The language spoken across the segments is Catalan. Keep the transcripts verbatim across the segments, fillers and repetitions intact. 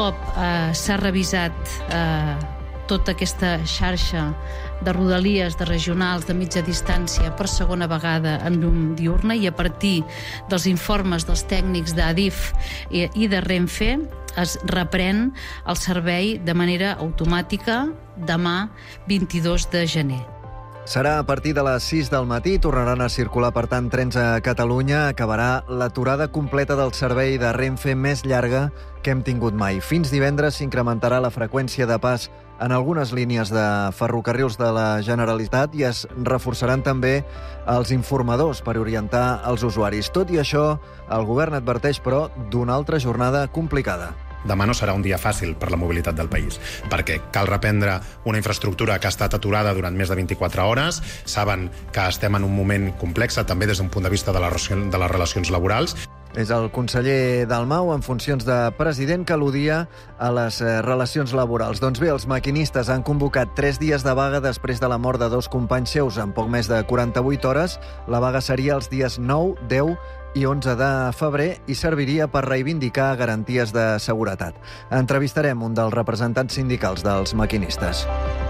cop eh, s'ha revisat eh, tota aquesta xarxa de rodalies, de regionals, de mitja distància per segona vegada en llum diurna, i a partir dels informes dels tècnics d'Adif i, i de Renfe es reprèn el servei de manera automàtica demà vint-i-dos de gener. Serà a partir de les sis del matí, tornaran a circular, per tant, trens a Catalunya. Acabarà l'aturada completa del servei de Renfe més llarga que hem tingut mai. Fins divendres s'incrementarà la freqüència de pas en algunes línies de ferrocarrils de la Generalitat i es reforçaran també els informadors per orientar els usuaris. Tot i això, el govern adverteix, però, d'una altra jornada complicada. Demà no serà un dia fàcil per la mobilitat del país, perquè cal reprendre una infraestructura que ha estat aturada durant més de vint-i-quatre hores. Saben que estem en un moment complex, també des d'un punt de vista de les relacions laborals. És el conseller Dalmau, en funcions de president, que al·ludia a les relacions laborals. Doncs bé, els maquinistes han convocat tres dies de vaga després de la mort de dos companys seus en poc més de quaranta-vuit hores. La vaga seria els dies nou, deu i onze de febrer i serviria per reivindicar garanties de seguretat. Entrevistarem un dels representants sindicals dels maquinistes.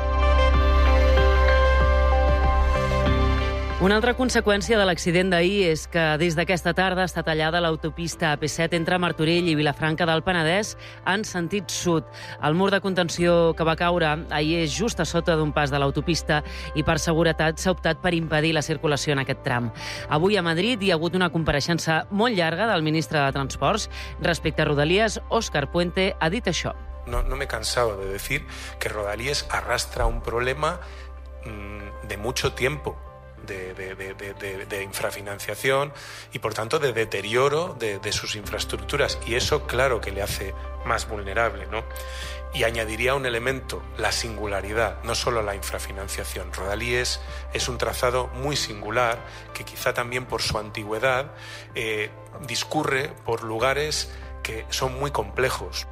Una altra conseqüència de l'accident d'ahir és que des d'aquesta tarda està tallada l'autopista A P set entre Martorell i Vilafranca del Penedès en sentit sud. El mur de contenció que va caure ahir és just a sota d'un pas de l'autopista i per seguretat s'ha optat per impedir la circulació en aquest tram. Avui a Madrid hi ha hagut una compareixença molt llarga del ministre de Transports. Respecte a Rodalies, Òscar Puente ha dit això. No, no me he cansado de decir que Rodalies arrastra un problema mmm, de mucho tiempo. De, de, de, de, de infrafinanciación y, por tanto, de deterioro de, de sus infraestructuras. Y eso, claro, que le hace más vulnerable, ¿no? Y añadiría un elemento, la singularidad, no solo la infrafinanciación. Rodalies es un trazado muy singular que quizá también por su antigüedad eh, discurre por lugares que son muy complejos.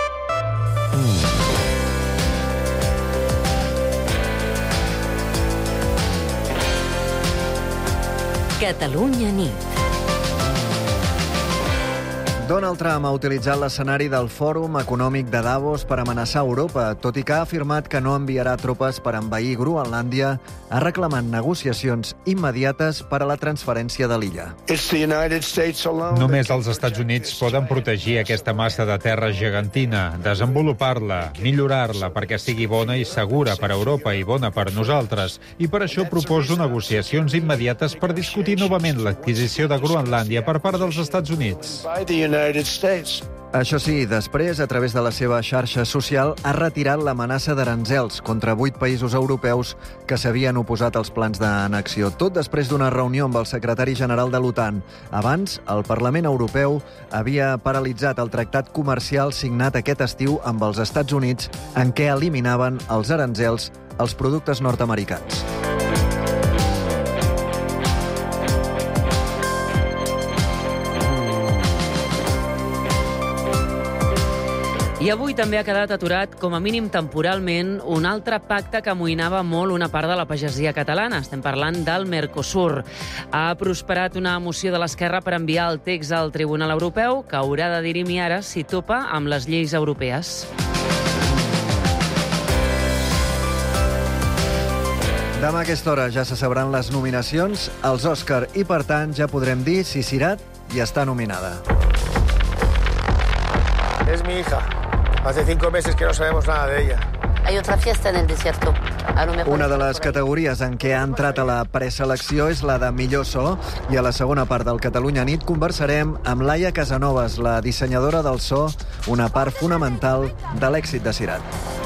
Catalunya nit. Donald Trump ha utilitzat l'escenari del Fòrum Econòmic de Davos per amenaçar Europa, tot i que ha afirmat que no enviarà tropes per envair Groenlàndia, ha reclamat negociacions immediates per a la transferència de l'illa. Només els Estats Units poden protegir aquesta massa de terra gegantina, desenvolupar-la, millorar-la perquè sigui bona i segura per a Europa i bona per nosaltres, i per això proposo negociacions immediates per discutir novament l'adquisició de Groenlàndia per part dels Estats Units. Això sí, després, a través de la seva xarxa social, ha retirat l'amenaça d'aranzels contra vuit països europeus que s'havien oposat als plans d'annexió. Tot després d'una reunió amb el secretari general de l'OTAN. Abans, el Parlament Europeu havia paralitzat el tractat comercial signat aquest estiu amb els Estats Units en què eliminaven els aranzels als productes nord-americans. I avui també ha quedat aturat, com a mínim temporalment, un altre pacte que amoïnava molt una part de la pagesia catalana. Estem parlant del Mercosur. Ha prosperat una moció de l'Esquerra per enviar el text al Tribunal Europeu, que haurà de dirimir ara si topa amb les lleis europees. Demà a aquesta hora ja se sabran les nominacions als Òscar i, per tant, ja podrem dir si Sirat ja està nominada. Es mi hija. Hace cinco meses que no sabemos nada de ella. Hay otra fiesta en el desierto. A lo mejor Una de les categories en què ha entrat a la preselecció és la de millor so, i a la segona part del Catalunya Nit conversarem amb Laia Casanovas, la dissenyadora del so, una part fonamental de l'èxit de Sirat.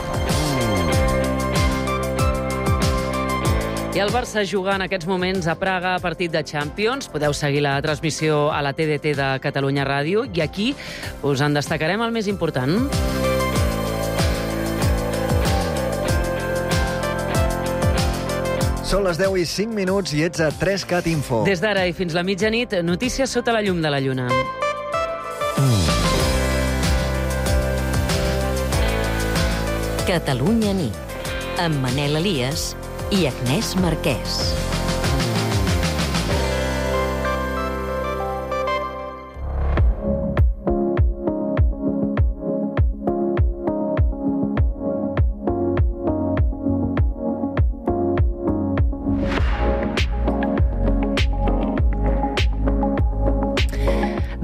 I el Barça juga en aquests moments a Praga a partit de Champions. Podeu seguir la transmissió a la T D T de Catalunya Ràdio i aquí us en destacarem el més important. Són les deu i cinc minuts i ets a tres cat Info. Des d'ara i fins la mitjanit, notícies sota la llum de la lluna. Catalunya nit, amb Manel Elias i Agnès Marquès.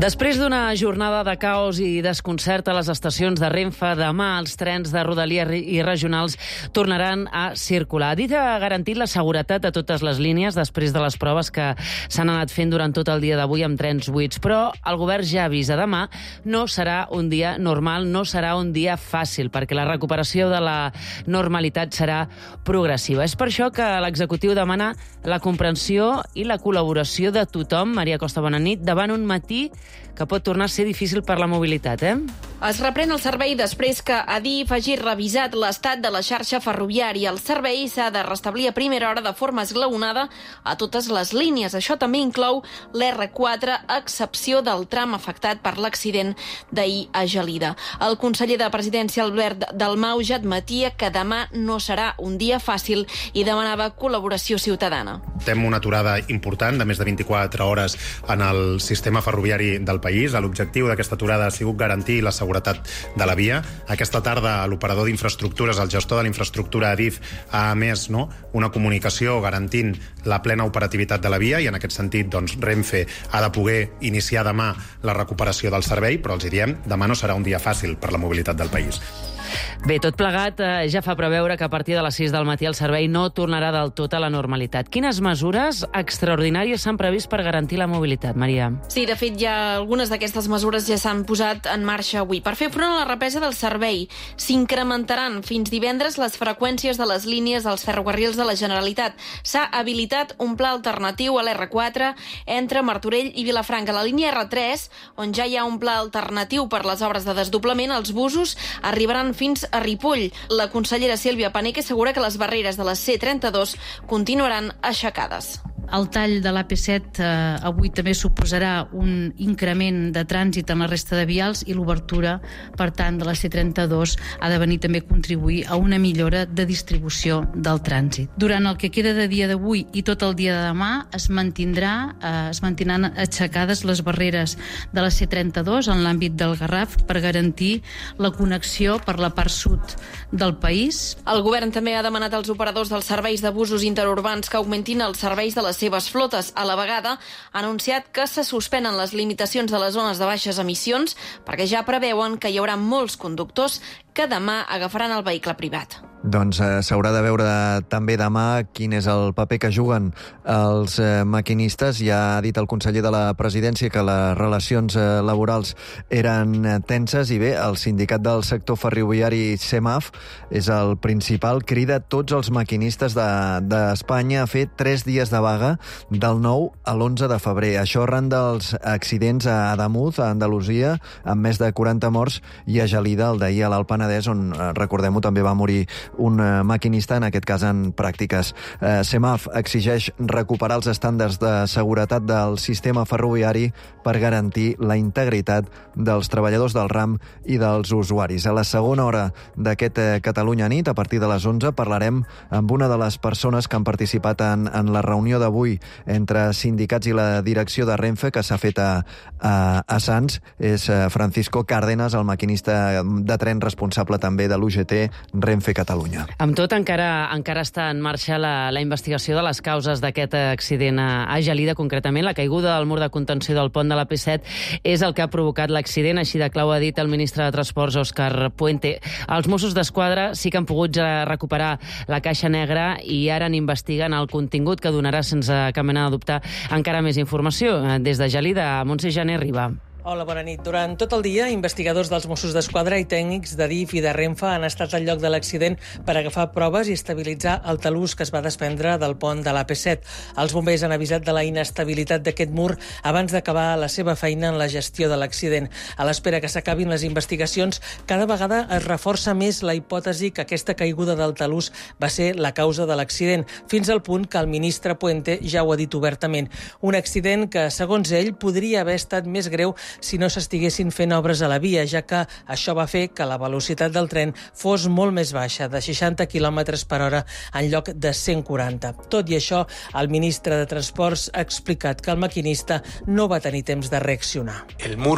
Després d'una jornada de caos i desconcert a les estacions de Renfe, demà els trens de Rodalies i regionals tornaran a circular. Adif ha garantit la seguretat de totes les línies després de les proves que s'han anat fent durant tot el dia d'avui amb trens buits, però el govern ja avisa demà no serà un dia normal, no serà un dia fàcil, perquè la recuperació de la normalitat serà progressiva. És per això que l'executiu demana la comprensió i la col·laboració de tothom. Maria Costa, bona nit. Davant un matí que pot tornar a ser difícil per la mobilitat, eh? Es reprèn el servei després que Adif hagi revisat l'estat de la xarxa ferroviària. El servei s'ha de restablir a primera hora de forma esglaonada a totes les línies. Això també inclou l'erre quatre, a excepció del tram afectat per l'accident d'ahir a Gelida. El conseller de Presidència, Albert Dalmau, ja admetia que demà no serà un dia fàcil i demanava col·laboració ciutadana. Tem una aturada important de més de vint-i-quatre hores en el sistema ferroviari del país. L'objectiu d'aquesta aturada ha sigut garantir la seguretat de la via. Aquesta tarda l'operador d'infraestructures, el gestor de la infraestructura Adif, ha emès no, una comunicació garantint la plena operativitat de la via i en aquest sentit doncs, Renfe ha de poder iniciar demà la recuperació del servei, però els hi diem, demà no serà un dia fàcil per la mobilitat del país. Bé, tot plegat eh, ja fa preveure que a partir de les sis del matí el servei no tornarà del tot a la normalitat. Quines mesures extraordinàries s'han previst per garantir la mobilitat, Maria? Sí, de fet, ja algunes d'aquestes mesures ja s'han posat en marxa avui. Per fer front a la represa del servei, s'incrementaran fins divendres les freqüències de les línies dels ferrocarrils de la Generalitat. S'ha habilitat un pla alternatiu a l'erre quatre entre Martorell i Vilafranca. A la línia erre tres, on ja hi ha un pla alternatiu per les obres de desdoblament, els busos arribaran fins a Ripoll. La consellera Sílvia Paneque assegura que les barreres de la ce trenta-dos continuaran aixecades. El tall de l'A P set eh, avui també suposarà un increment de trànsit en la resta de vials i l'obertura, per tant, de la ce trenta-dos ha de venir també a contribuir a una millora de distribució del trànsit. Durant el que queda de dia d'avui i tot el dia de demà es mantindrà, eh, es mantindran aixecades les barreres de la ce trenta-dos en l'àmbit del Garraf per garantir la connexió per la part sud del país. El govern també ha demanat als operadors dels serveis de busos interurbans que augmentin els serveis de les seves flotes. A la vegada ha anunciat que se suspenen les limitacions de les zones de baixes emissions perquè ja preveuen que hi haurà molts conductors que demà agafaran el vehicle privat. Doncs eh, s'haurà de veure també demà quin és el paper que juguen els eh, maquinistes. Ja ha dit el conseller de la Presidència que les relacions eh, laborals eren eh, tenses i bé, el sindicat del sector ferroviari CEMAF és el principal, crida tots els maquinistes d'Espanya de, a fer tres dies de vaga del nou a l'onze de febrer. Això arran dels accidents a Ademuz, a Andalusia, amb més de quaranta morts, i a Gelida, el d'ahir a l'Alt Penedès, on, eh, recordem-ho, també va morir un maquinista, en aquest cas en pràctiques. Eh, CEMAF exigeix recuperar els estàndards de seguretat del sistema ferroviari per garantir la integritat dels treballadors del ram i dels usuaris. A la segona hora d'aquest eh, Catalunya nit, a partir de les onze, parlarem amb una de les persones que han participat en, en la reunió d'avui entre sindicats i la direcció de Renfe, que s'ha fet a, a, a Sants. És eh, Francisco Cárdenas, el maquinista de tren responsable també de l'U G T Renfe Catalunya. Amb tot, encara, encara està en marxa la, la investigació de les causes d'aquest accident a, a Gelida, concretament. La caiguda del mur de contenció del pont de l'A P set és el que ha provocat l'accident, així de clau ha dit el ministre de Transports, Òscar Puente. Els Mossos d'Esquadra sí que han pogut ja recuperar la caixa negra i ara n'investiguen el contingut, que donarà, sense cap mena de dubte, encara més informació. Des de Gelida, Montse Janer Riba. Hola, bona nit. Durant tot el dia, investigadors dels Mossos d'Esquadra i tècnics d'Adif i de Renfe han estat al lloc de l'accident per agafar proves i estabilitzar el talús que es va desprendre del pont de l'A P set. Els bombers han avisat de la inestabilitat d'aquest mur abans d'acabar la seva feina en la gestió de l'accident. A l'espera que s'acabin les investigacions, cada vegada es reforça més la hipòtesi que aquesta caiguda del talús va ser la causa de l'accident, fins al punt que el ministre Puente ja ho ha dit obertament. Un accident que, segons ell, podria haver estat més greu si no s'estiguessin fent obres a la via, ja que això va fer que la velocitat del tren fos molt més baixa, de seixanta quilòmetres per hora en lloc de cent quaranta. Tot i això, el ministre de Transports ha explicat que el maquinista no va tenir temps de reaccionar. El muro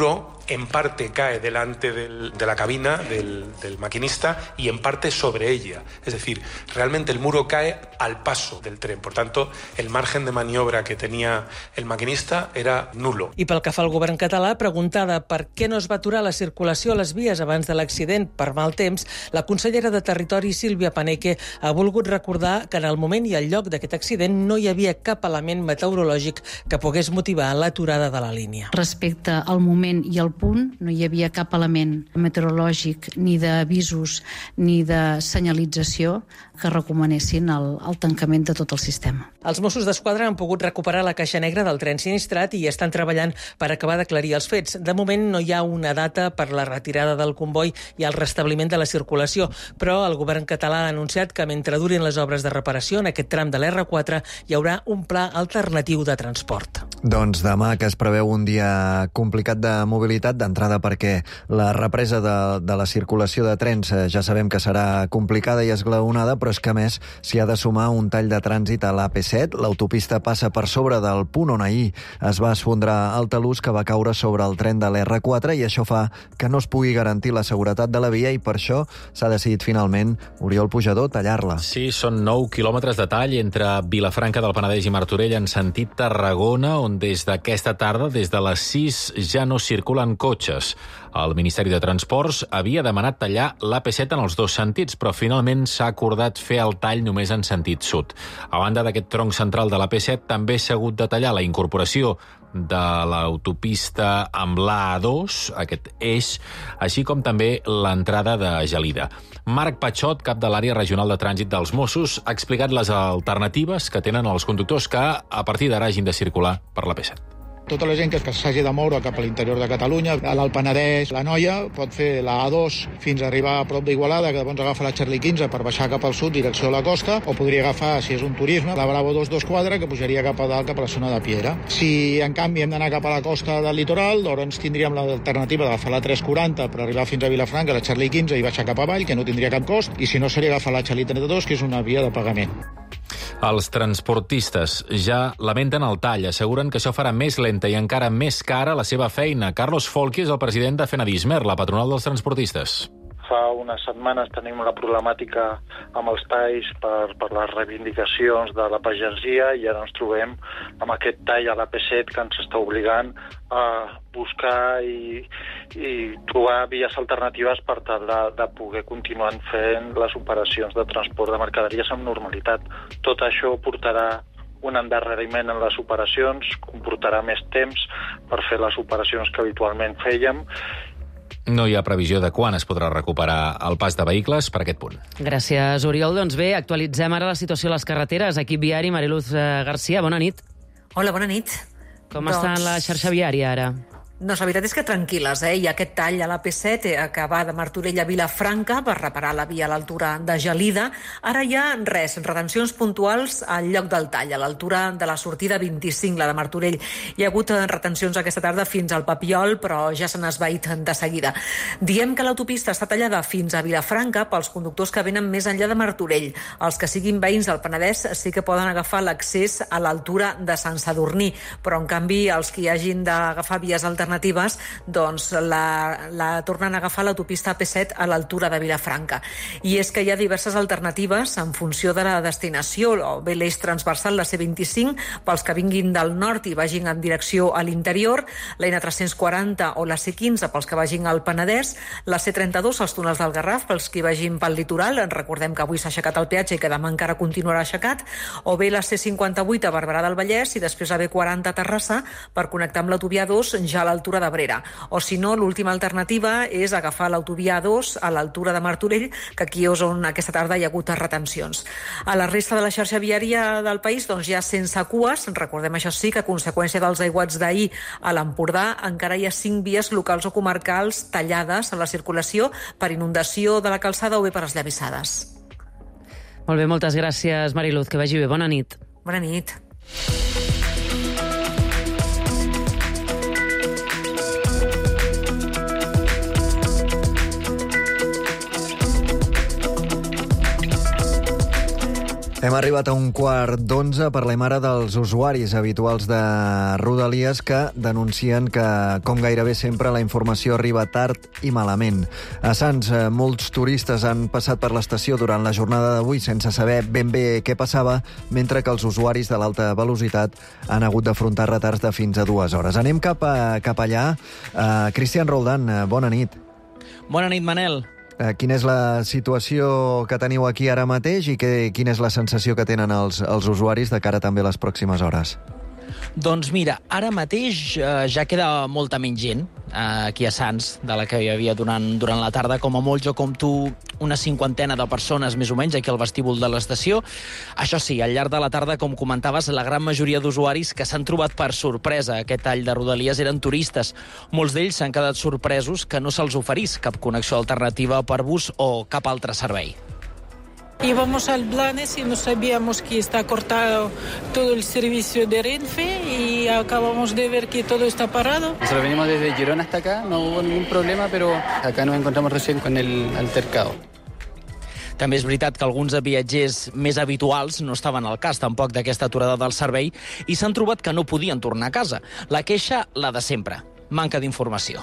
en parte cae delante del, de la cabina del, del maquinista y en parte sobre ella. Es decir, realmente el muro cae al paso del tren. Por tanto, el margen de maniobra que tenía el maquinista era nulo. I pel que fa al govern català, preguntada per què no es va aturar la circulació a les vies abans de l'accident per mal temps, la consellera de Territori, Sílvia Paneque, ha volgut recordar que en el moment i el lloc d'aquest accident no hi havia cap element meteorològic que pogués motivar l'aturada de la línia. Respecte al moment i al punt, no hi havia cap element meteorològic ni d'avisos ni de senyalització que recomanessin el, el tancament de tot el sistema. Els Mossos d'Esquadra han pogut recuperar la caixa negra del tren sinistrat i estan treballant per acabar d'aclarir els fets. De moment no hi ha una data per la retirada del comboi i el restabliment de la circulació, però el govern català ha anunciat que mentre durin les obres de reparació en aquest tram de l'erre quatre hi haurà un pla alternatiu de transport. Doncs demà, que es preveu un dia complicat de mobilitat, d'entrada perquè la represa de, de la circulació de trens ja sabem que serà complicada i esglaonada, però és que a més s'hi ha de sumar un tall de trànsit a l'A P set. L'autopista passa per sobre del punt on ahir es va esfondrar el talús que va caure sobre el tren de l'erre quatre i això fa que no es pugui garantir la seguretat de la via i per això s'ha decidit finalment, Oriol Pujador, tallar-la. Sí, són nou quilòmetres de tall entre Vilafranca del Penedès i Martorell en sentit Tarragona, on des d'aquesta tarda, des de les sis, ja no circulen cotxes. El Ministeri de Transports havia demanat tallar l'A P set en els dos sentits, però finalment s'ha acordat fer el tall només en sentit sud. A banda d'aquest tronc central de l'A P set, també s'ha hagut de tallar la incorporació de l'autopista amb l'A A dos, aquest eix, així com també l'entrada de Gelida. Marc Patxot, cap de l'àrea regional de trànsit dels Mossos, ha explicat les alternatives que tenen els conductors que a partir d'ara hagin de circular per l'A P set. Tota la gent que s'hagi de moure cap a l'interior de Catalunya, a l'Alt Penedès, la Noia, pot fer la A dos fins a arribar a prop d'Igualada, que llavors agafa la Charlie quinze per baixar cap al sud, direcció a la costa, o podria agafar, si és un turisme, la Bravo dos dos quatre, que pujaria cap a dalt, cap a la zona de Piera. Si, en canvi, hem d'anar cap a la costa del litoral, llavors tindríem l'alternativa d'agafar la tres quaranta per arribar fins a Vilafranca, la Charlie quinze, i baixar cap avall, que no tindria cap cost, i si no seria agafar la Charlie trenta-dos, que és una via de pagament. Els transportistes ja lamenten el tall, asseguren que això farà més lenta i encara més cara la seva feina. Carlos Folchi és el president de Fenadismer, la patronal dels transportistes. Fa unes setmanes tenim una problemàtica amb els talls per, per les reivindicacions de la pagesia i ara ens trobem amb aquest tall a l'A P set que ens està obligant a buscar i, i trobar vies alternatives per tal de, de poder continuar fent les operacions de transport de mercaderies amb normalitat. Tot això portarà un endarreriment en les operacions, comportarà més temps per fer les operacions que habitualment fèiem. No hi ha previsió de quan es podrà recuperar el pas de vehicles per aquest punt. Gràcies, Oriol. Doncs bé, actualitzem ara la situació a les carreteres. Equip viari, Mariluz Garcia, bona nit. Hola, bona nit. Com doncs... està la xarxa viària ara? Doncs la veritat és que tranquil·les, eh? Hi ha aquest tall a l'A P set que va de Martorell a Vilafranca per reparar la via a l'altura de Gelida. Ara hi ha res, retencions puntuals al lloc del tall, a l'altura de la sortida vint-i-cinc, la de Martorell. Hi ha hagut retencions aquesta tarda fins al Papiol, però ja s'han esvaït de seguida. Diem que l'autopista està tallada fins a Vilafranca pels conductors que venen més enllà de Martorell. Els que siguin veïns del Penedès sí que poden agafar l'accés a l'altura de Sant Sadurní, però en canvi els que hi hagin d'agafar vies alternatives alternatives, doncs la, la tornen a agafar l'autopista A P set a l'altura de Vilafranca. I és que hi ha diverses alternatives en funció de la destinació, o bé l'eix transversal, la C vint-i-cinc, pels que vinguin del nord i vagin en direcció a l'interior, la N tres-cents quaranta o la C quinze pels que vagin al Penedès, la C trenta-dos, els túnels del Garraf, pels que vagin pel litoral, recordem que avui s'ha aixecat el peatge i que demà encara continuarà aixecat, o bé la C cinquanta-vuit a Barberà del Vallès i després la B quaranta a Terrassa per connectar amb l'autovia dos ja a l'altura d'Abrera. O si no, l'última alternativa és agafar l'autovia dos a l'altura de Martorell, que aquí és on aquesta tarda hi ha hagut retencions. A la resta de la xarxa viària del país, doncs ja sense cues, recordem això sí, que a conseqüència dels aiguats d'ahir a l'Empordà encara hi ha cinc vies locals o comarcals tallades a la circulació per inundació de la calçada o bé per esllavissades. Molt bé, moltes gràcies, Mariluz, que vagi bé. Bona nit. Bona nit. Hem arribat a un quart d'onze. Parlem ara dels usuaris habituals de Rodalies que denuncien que, com gairebé sempre, la informació arriba tard i malament. A Sants, molts turistes han passat per l'estació durant la jornada d'avui sense saber ben bé què passava, mentre que els usuaris de l'alta velocitat han hagut d'afrontar retards de fins a dues hores. Anem cap, a, cap allà. Uh, Cristian Roldán, bona nit. Bona nit, Manel. Quina és la situació que teniu aquí ara mateix i que, quina és la sensació que tenen els, els usuaris de cara també a les pròximes hores? Doncs mira, ara mateix eh, ja queda molta menys gent eh, aquí a Sants de la que hi havia durant, durant la tarda. Com a molt, jo compto una cinquantena de persones més o menys aquí al vestíbul de l'estació. Això sí, al llarg de la tarda, com comentaves, la gran majoria d'usuaris que s'han trobat per sorpresa aquest tall de Rodalies eren turistes. Molts d'ells s'han quedat sorpresos que no se'ls oferís cap connexió alternativa per bus o cap altre servei. Íbamos al Blanes y no sabíamos que está cortado todo el servicio de Renfe y acabamos de ver que todo está parado. Nosotros venimos desde Girona hasta acá, no hubo ningún problema, pero acá nos encontramos recién con el altercado. També és veritat que alguns viatgers més habituals no estaven al cas tampoc d'aquesta aturada del servei i s'han trobat que no podien tornar a casa. La queixa, la de sempre, manca d'informació.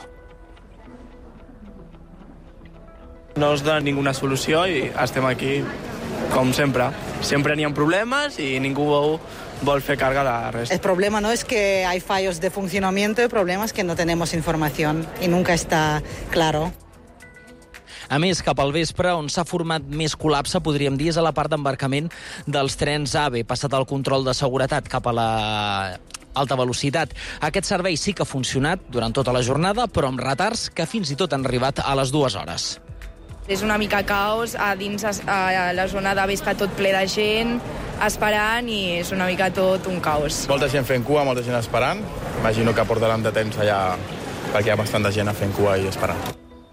No es dona ninguna solució i estem aquí, com sempre. Sempre n'hi ha problemes i ningú vol fer carga de res. El problema no es que hay fallos de funcionamiento, el problema es que no tenemos información y nunca está claro. A més, cap al vespre, on s'ha format més col·lapse, podríem dir, és a la part d'embarcament dels trens AVE, passat el control de seguretat cap a la alta velocitat. Aquest servei sí que ha funcionat durant tota la jornada, però amb retards que fins i tot han arribat a les dues hores. És una mica caos, a dins a la zona d'AVE està tot ple de gent esperant i és una mica tot un caos. Molta gent fent cua, molta gent esperant. Imagino que portaran de temps allà perquè hi ha bastanta gent fent cua i esperant.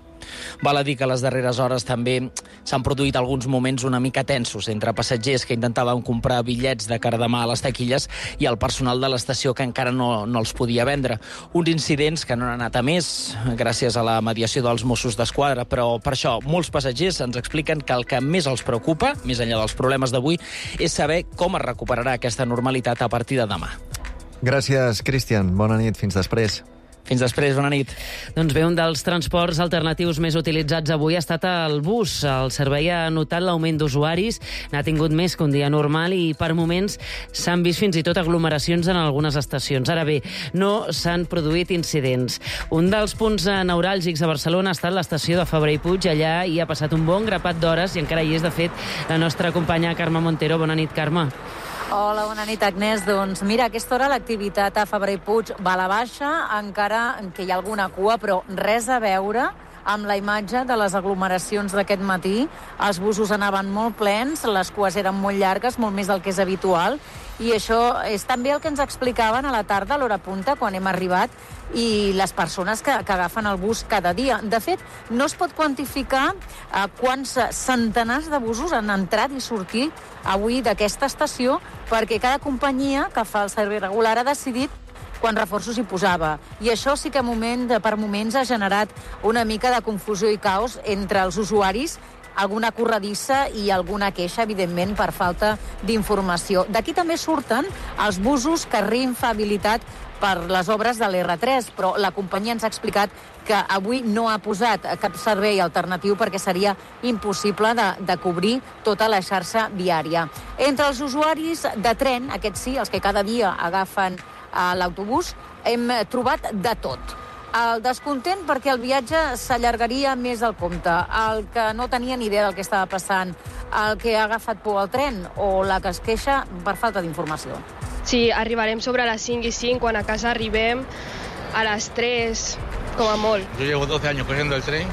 Val a dir que a les darreres hores també s'han produït alguns moments una mica tensos entre passatgers que intentaven comprar bitllets de cara demà a les taquilles i el personal de l'estació que encara no, no els podia vendre. Uns incidents que no han anat a més gràcies a la mediació dels Mossos d'Esquadra, però per això molts passatgers ens expliquen que el que més els preocupa, més enllà dels problemes d'avui, és saber com es recuperarà aquesta normalitat a partir de demà. Gràcies, Cristian. Bona nit. Fins després. Fins després, bona nit. Doncs bé, un dels transports alternatius més utilitzats avui ha estat el bus. El servei ha notat l'augment d'usuaris, n'ha tingut més que un dia normal i per moments s'han vist fins i tot aglomeracions en algunes estacions. Ara bé, no s'han produït incidents. Un dels punts neuràlgics a Barcelona ha estat l'estació de Fabra i Puig. Allà hi ha passat un bon grapat d'hores i encara hi és, de fet, la nostra companya Carme Montero. Bona nit, Carme. Hola, bona nit, Agnès. Doncs mira, a aquesta hora l'activitat a Fabra i Puig va a la baixa, encara que hi ha alguna cua, però res a veure amb la imatge de les aglomeracions d'aquest matí. Els busos anaven molt plens, les cues eren molt llargues, molt més del que és habitual, i això és també el que ens explicaven a la tarda, a l'hora punta, quan hem arribat, i les persones que, que agafen el bus cada dia. De fet, no es pot quantificar eh, quants centenars de busos han entrat i sortit avui d'aquesta estació, perquè cada companyia que fa el servei regular ha decidit quants reforços hi posava. I això sí que moment, per moments ha generat una mica de confusió i caos entre els usuaris, alguna corredissa i alguna queixa, evidentment, per falta d'informació. D'aquí també surten els busos que Renfe ha habilitat per les obres de l'erre tres, però la companyia ens ha explicat que avui no ha posat cap servei alternatiu perquè seria impossible de, de cobrir tota la xarxa viària. Entre els usuaris de tren, aquests sí, els que cada dia agafen a l'autobús, hem trobat de tot. El descontent perquè el viatge s'allargaria més del compte, el que no tenia ni idea del que estava passant, el que ha agafat por al tren o la que es queixa per falta d'informació. Sí, arribarem sobre les cinc i cinc, quan a casa arribem a les tres, com a molt. Yo llevo doce años cogiendo el tren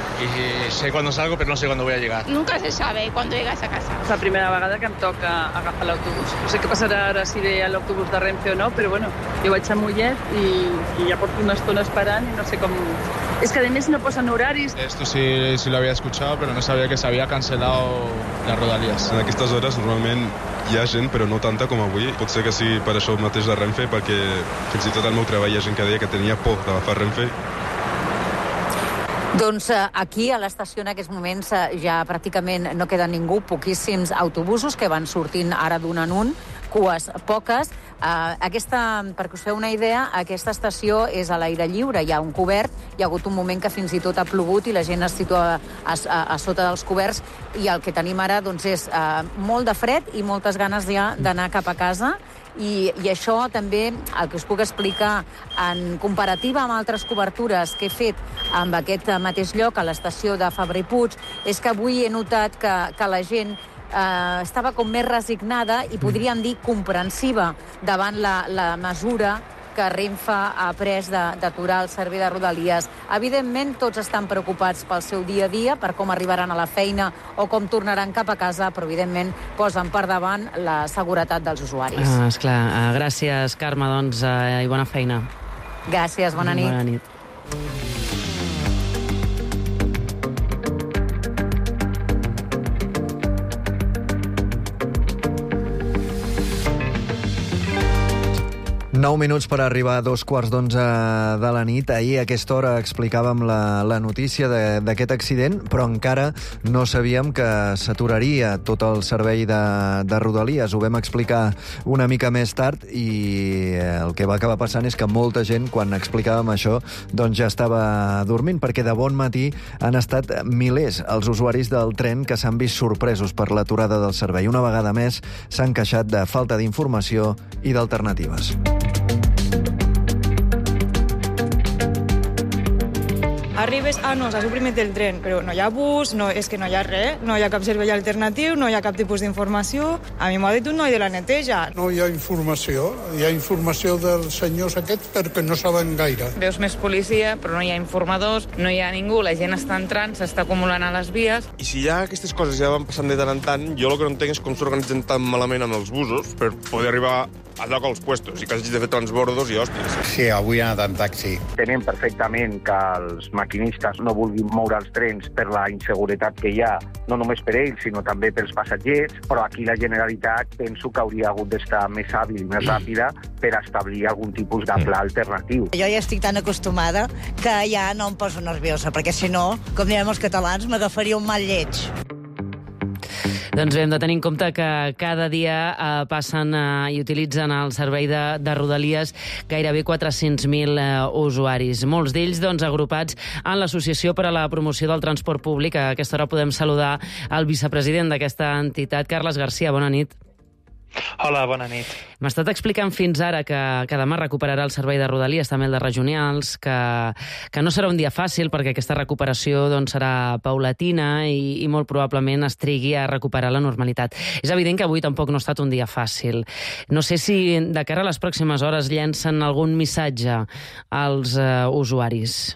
y sé cuándo salgo, pero no sé cuándo voy a llegar. Nunca se sabe cuándo llegas a casa. És la primera vegada que em toca agafar l'autobús. No sé què passarà ara si ve l'autobús de Renfe o no, però bueno, jo vaig a Mollet i, i ja porto una estona esperant i no sé com... És que a més no posen horaris. Esto sí, sí lo había escuchado, pero no sabía que se había cancelado las Rodalies. En aquestes hores normalment hi ha gent, però no tanta com avui. Pot ser que sigui per això mateix de Renfe, perquè fins i tot al meu treball hi ha gent que deia que tenia por d'agafar Renfe. Doncs aquí, a l'estació, en aquests moments, ja pràcticament no queda ningú, poquíssims autobusos que van sortint ara d'un en un, cues poques. Uh, aquesta, perquè us feu una idea, aquesta estació és a l'aire lliure, hi ha un cobert, hi ha hagut un moment que fins i tot ha plogut i la gent es situa a, a, a sota dels coberts, i el que tenim ara doncs, és uh, molt de fred i moltes ganes ja d'anar cap a casa. I, i això també, el que us puc explicar en comparativa amb altres cobertures que he fet amb aquest mateix lloc, a l'estació de Fabra i Puig, és que avui he notat que, que la gent eh, estava com més resignada i podríem dir comprensiva davant la, la mesura que Renfe ha pres d'aturar el servei de Rodalies. Evidentment, tots estan preocupats pel seu dia a dia, per com arribaran a la feina o com tornaran cap a casa, però evidentment posen per davant la seguretat dels usuaris. Ah, esclar. Uh, gràcies, Carme, doncs, uh, i bona feina. Gràcies, bona nit. Bona nit. Nou minuts per arribar a dos quarts d'onze de la nit. Ahir a aquesta hora explicàvem la, la notícia d'aquest accident, però encara no sabíem que s'aturaria tot el servei de, de Rodalies. Ho vam explicar una mica més tard i el que va acabar passant és que molta gent, quan explicàvem això, doncs ja estava dormint, perquè de bon matí han estat milers els usuaris del tren que s'han vist sorpresos per l'aturada del servei. Una vegada més s'han queixat de falta d'informació i d'alternatives. Arribes, ah no, s'ha suprimit el tren, però no hi ha bus, no, és que no hi ha res, no hi ha cap servei alternatiu, no hi ha cap tipus d'informació. A mi m'ho ha dit un noi de la neteja. No hi ha informació, hi ha informació dels senyors aquests perquè no saben gaire. Veus més policia, però no hi ha informadors, no hi ha ningú, la gent està entrant, s'està acumulant a les vies. I si ja aquestes coses ja van passant de tant en tant, jo el que no entenc és com s'organitzen tan malament amb els busos per poder arribar a lloc als puestos i que hagis de fer transbordos i hòsties. Sí, avui he anat en taxi. Tenem perfectament que els maquinistes no vulguin moure els trens per la inseguretat que hi ha, no només per ells, sinó també pels passatgers, però aquí la Generalitat penso que hauria hagut d'estar més hàbil i més ràpida per establir algun tipus de pla alternatiu. Jo ja estic tan acostumada que ja no em poso nerviosa, perquè si no, com diem els catalans, m'agafaria un mal lleig. Doncs bé, hem de tenir en compte que cada dia eh, passen eh, i utilitzen el servei de, de Rodalies gairebé quatre-cents mil eh, usuaris. Molts d'ells doncs, agrupats en l'Associació per a la Promoció del Transport Públic. A aquesta hora podem saludar el vicepresident d'aquesta entitat, Carles Garcia. Bona nit. Hola, bona nit. M'ha estat explicant fins ara que, que demà recuperarà el servei de Rodalies, també el de regionals, que, que no serà un dia fàcil perquè aquesta recuperació doncs, serà paulatina i, i molt probablement es trigui a recuperar la normalitat. És evident que avui tampoc no ha estat un dia fàcil. No sé si de cara a les pròximes hores llencen algun missatge als uh, usuaris.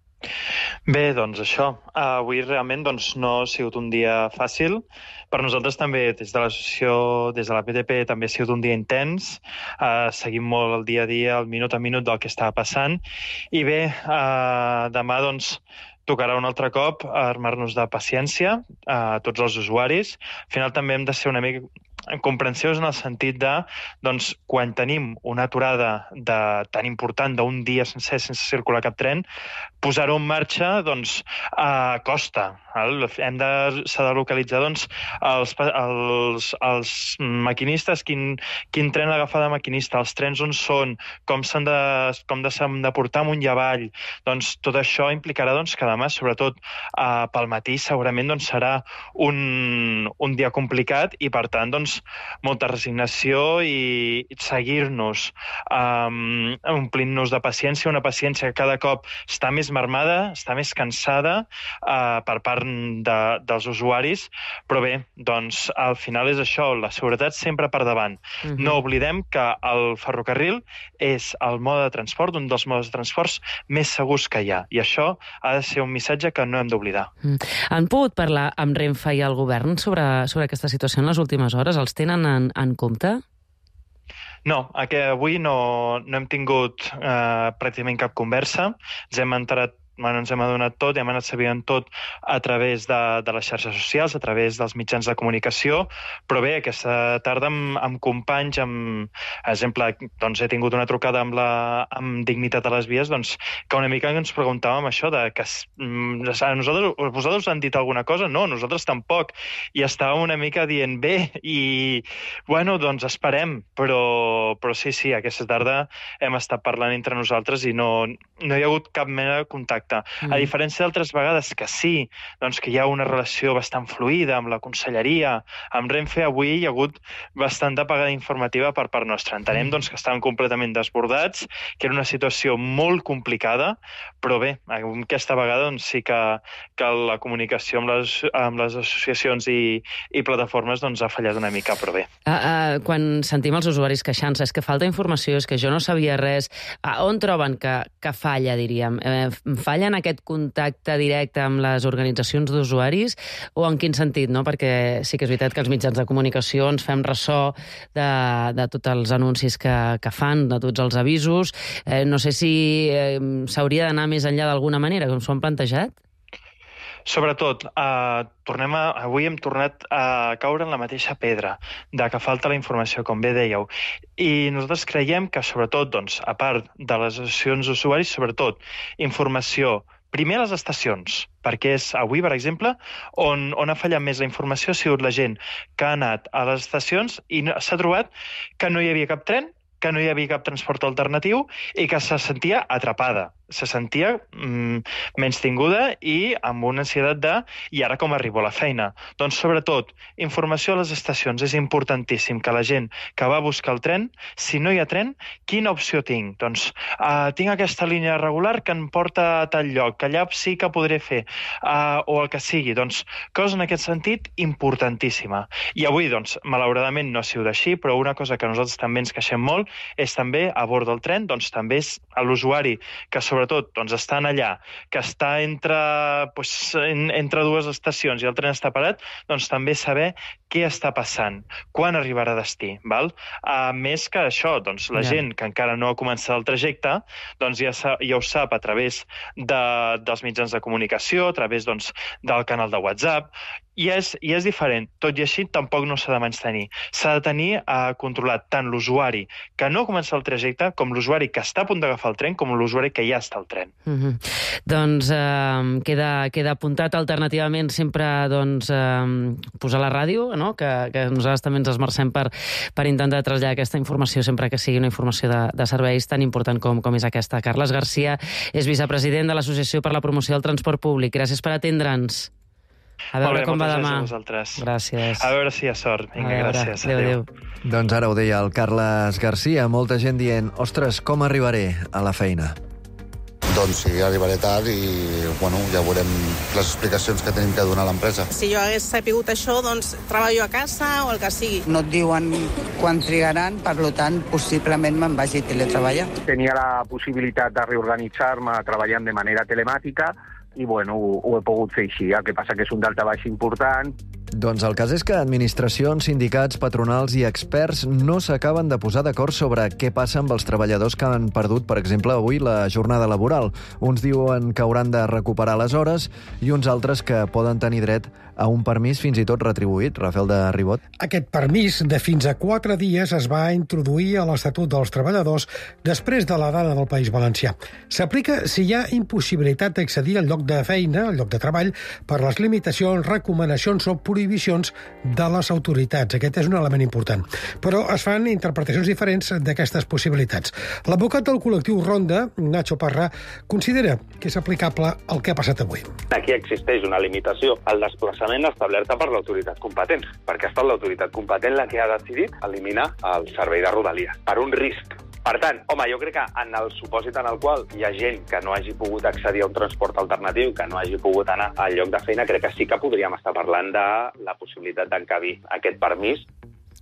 Bé, doncs això. Avui realment doncs, no ha sigut un dia fàcil. Per nosaltres també, des de l'associació, des de la P T P, també ha sigut un dia intens. Uh, seguim molt el dia a dia, el minut a minut del que estava passant. I bé, uh, demà doncs, tocarà un altre cop armar-nos de paciència a tots els usuaris. Al final també hem de ser una mica comprensius en el sentit de, doncs, quan tenim una aturada de, tan important d'un dia sencer sense circular cap tren, posar-ho en marxa, doncs, a costa. Hem de, s'ha de localitzar, doncs, els, els, els maquinistes, quin, quin tren agafar de maquinista, els trens on són, com s'han de, com de, s'han de portar amunt i avall. Doncs tot això implicarà, doncs, que demà, sobretot eh, pel matí, segurament doncs, serà un, un dia complicat i, per tant, doncs, molta resignació i seguir-nos um, omplint-nos de paciència, una paciència que cada cop està més marmada, està més cansada uh, per part de, dels usuaris, però bé, doncs al final és això, la seguretat sempre per davant. Uh-huh. No oblidem que el ferrocarril és el mode de transport, un dels modes de transports més segurs que hi ha, i això ha de ser un missatge que no hem d'oblidar. Uh-huh. Han pogut parlar amb Renfe i el govern sobre, sobre aquesta situació en les últimes hores? Els tenen en, en compte? No, avui no, no hem tingut eh, pràcticament cap conversa. Ens hem enterat bueno, ens hem adonat tot i hem anat sabent tot a través de, de les xarxes socials, a través dels mitjans de comunicació, però bé, aquesta tarda amb, amb companys, amb exemple, doncs he tingut una trucada amb, la, amb Dignitat a les Vies, doncs que una mica ens preguntàvem això de que a nosaltres, vosaltres han dit alguna cosa? No, nosaltres tampoc. I estàvem una mica dient bé i, bueno, doncs esperem, però, però sí, sí, aquesta tarda hem estat parlant entre nosaltres i no, no hi ha hagut cap mena de contacte. Mm. A diferència d'altres vegades que sí, doncs que hi ha una relació bastant fluida amb la conselleria, amb Renfe, avui hi ha hagut bastant d'apagada informativa per part nostra. Entenem doncs, que estaven completament desbordats, que era una situació molt complicada, però bé, aquesta vegada doncs, sí que, que la comunicació amb les, amb les associacions i, i plataformes doncs, ha fallat una mica, però bé. Uh, uh, quan sentim els usuaris queixant-se, és que falta informació, és que jo no sabia res. Uh, on troben que, que falla, diríem? Uh, falla en aquest contacte directe amb les organitzacions d'usuaris o en quin sentit, no? Perquè sí que és veritat que els mitjans de comunicació ens fem ressò de, de tots els anuncis que, que fan, de tots els avisos. Eh, no sé si eh, s'hauria d'anar més enllà d'alguna manera, com s'ho han plantejat? Sobretot, eh, tornem a, avui hem tornat a caure en la mateixa pedra, de que falta la informació, com bé dèieu. I nosaltres creiem que, sobretot, doncs, a part de les associacions d'usuaris, sobretot, informació, primer a les estacions, perquè és avui, per exemple, on, on ha fallat més la informació ha sigut la gent que ha anat a les estacions i s'ha trobat que no hi havia cap tren, que no hi havia cap transport alternatiu i que se sentia atrapada. Se sentia mm, menystinguda i amb una ansietat de i ara com arribo a la feina? Doncs, sobretot, informació a les estacions. És importantíssim que la gent que va a buscar el tren, si no hi ha tren, quina opció tinc? Doncs uh, tinc aquesta línia regular que em porta a tal lloc, que allà sí que podré fer, uh, o el que sigui. Doncs, cosa en aquest sentit importantíssima. I avui, doncs, malauradament no ha sigut així, però una cosa que nosaltres també ens queixem molt és també, a bord del tren, doncs també és a l'usuari que sobretot doncs, estan allà, que està entre, doncs, en, entre dues estacions i el tren està parat, doncs també saber què està passant, quan arribarà a destí. Val? A més que això, doncs, la Ja. gent que encara no ha començat el trajecte doncs, ja, sa, ja ho sap a través de, dels mitjans de comunicació, a través doncs, del canal de WhatsApp, i és, i és diferent. Tot i així, tampoc no s'ha de menystenir. S'ha de tenir eh, controlat tant l'usuari que no ha començat el trajecte, com l'usuari que està a punt d'agafar el tren, com l'usuari que ja està al tren. Mm-hmm. Doncs eh, queda, queda apuntat alternativament sempre doncs, eh, posar la ràdio, no? que, que nosaltres també ens esmercem per, per intentar traslladar aquesta informació sempre que sigui una informació de, de serveis tan important com, com és aquesta. Carles Garcia és vicepresident de l'Associació per la Promoció del Transport Públic. Gràcies per atendre'ns. A veure bé, com va demà. Gràcies. Gràcies. A veure si hi ha sort. Vinga, gràcies. Adéu, adéu. Doncs ara ho deia el Carles Garcia, molta gent dient ostres, com arribaré a la feina? Doncs sí, arribaré tard i bueno, ja veurem les explicacions que tenim que donar a l'empresa. Si jo hagués sapigut això, doncs treballo a casa o el que sigui. No et diuen quan trigaran, per tant, possiblement me'n vagi a teletreballar. Tenia la possibilitat de reorganitzar-me treballant de manera telemàtica i bueno, ho, ho he pogut fer així. El que passa que és un daltabaix important. Doncs el cas és que administracions, sindicats, patronals i experts no s'acaben de posar d'acord sobre què passa amb els treballadors que han perdut, per exemple, avui la jornada laboral. Uns diuen que hauran de recuperar les hores i uns altres que poden tenir dret a un permís fins i tot retribuït. Rafael de Ribot. Aquest permís de fins a quatre dies es va introduir a l'Estatut dels Treballadors després de la dada del País Valencià. S'aplica si hi ha impossibilitat d'accedir al lloc de feina, al lloc de treball, per les limitacions, recomanacions o prohibicions de les autoritats. Aquest és un element important. Però es fan interpretacions diferents d'aquestes possibilitats. L'advocat del col·lectiu Ronda, Nacho Parra, considera que és aplicable el que ha passat avui. Aquí existeix una limitació al desplaçament establerta per l'autoritat competent, perquè ha estat l'autoritat competent la que ha decidit eliminar el servei de Rodalies per un risc. Per tant, home, jo crec que en el supòsit en el qual hi ha gent que no hagi pogut accedir a un transport alternatiu, que no hagi pogut anar al lloc de feina, crec que sí que podríem estar parlant de la possibilitat d'encabir aquest permís.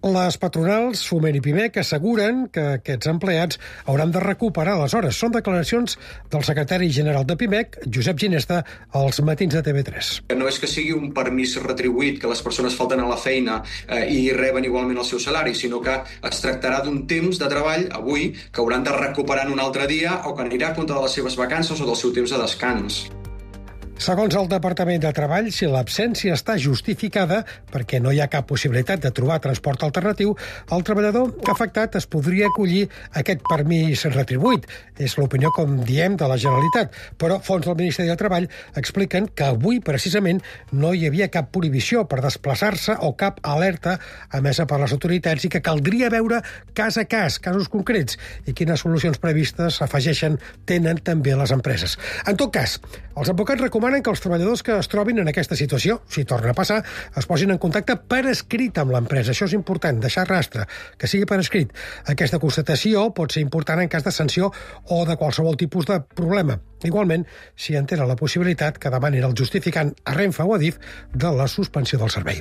Les patronals Foment i Pimec asseguren que aquests empleats hauran de recuperar les hores. Són declaracions del secretari general de Pimec, Josep Ginesta, als matins de T V tres. No és que sigui un permís retribuït, que les persones falten a la feina eh, i reben igualment el seu salari, sinó que es tractarà d'un temps de treball, avui, que hauran de recuperar en un altre dia o que anirà a compte de les seves vacances o del seu temps de descans. Segons el Departament de Treball, si l'absència està justificada perquè no hi ha cap possibilitat de trobar transport alternatiu, el treballador afectat es podria acollir aquest permís retribuït. És l'opinió, com diem, de la Generalitat. Però fons del Ministeri del Treball expliquen que avui, precisament, no hi havia cap prohibició per desplaçar-se o cap alerta emesa per les autoritats i que caldria veure cas a cas, casos concrets, i quines solucions previstes afegeixen tenen també les empreses. En tot cas, els advocats recomanen que els treballadors que es trobin en aquesta situació, si torna a passar, es posin en contacte per escrit amb l'empresa. Això és important, deixar rastre, que sigui per escrit. Aquesta constatació pot ser important en cas de sanció o de qualsevol tipus de problema. Igualment, si en tenen la possibilitat, que demanin el justificant a Renfe o a D I F de la suspensió del servei.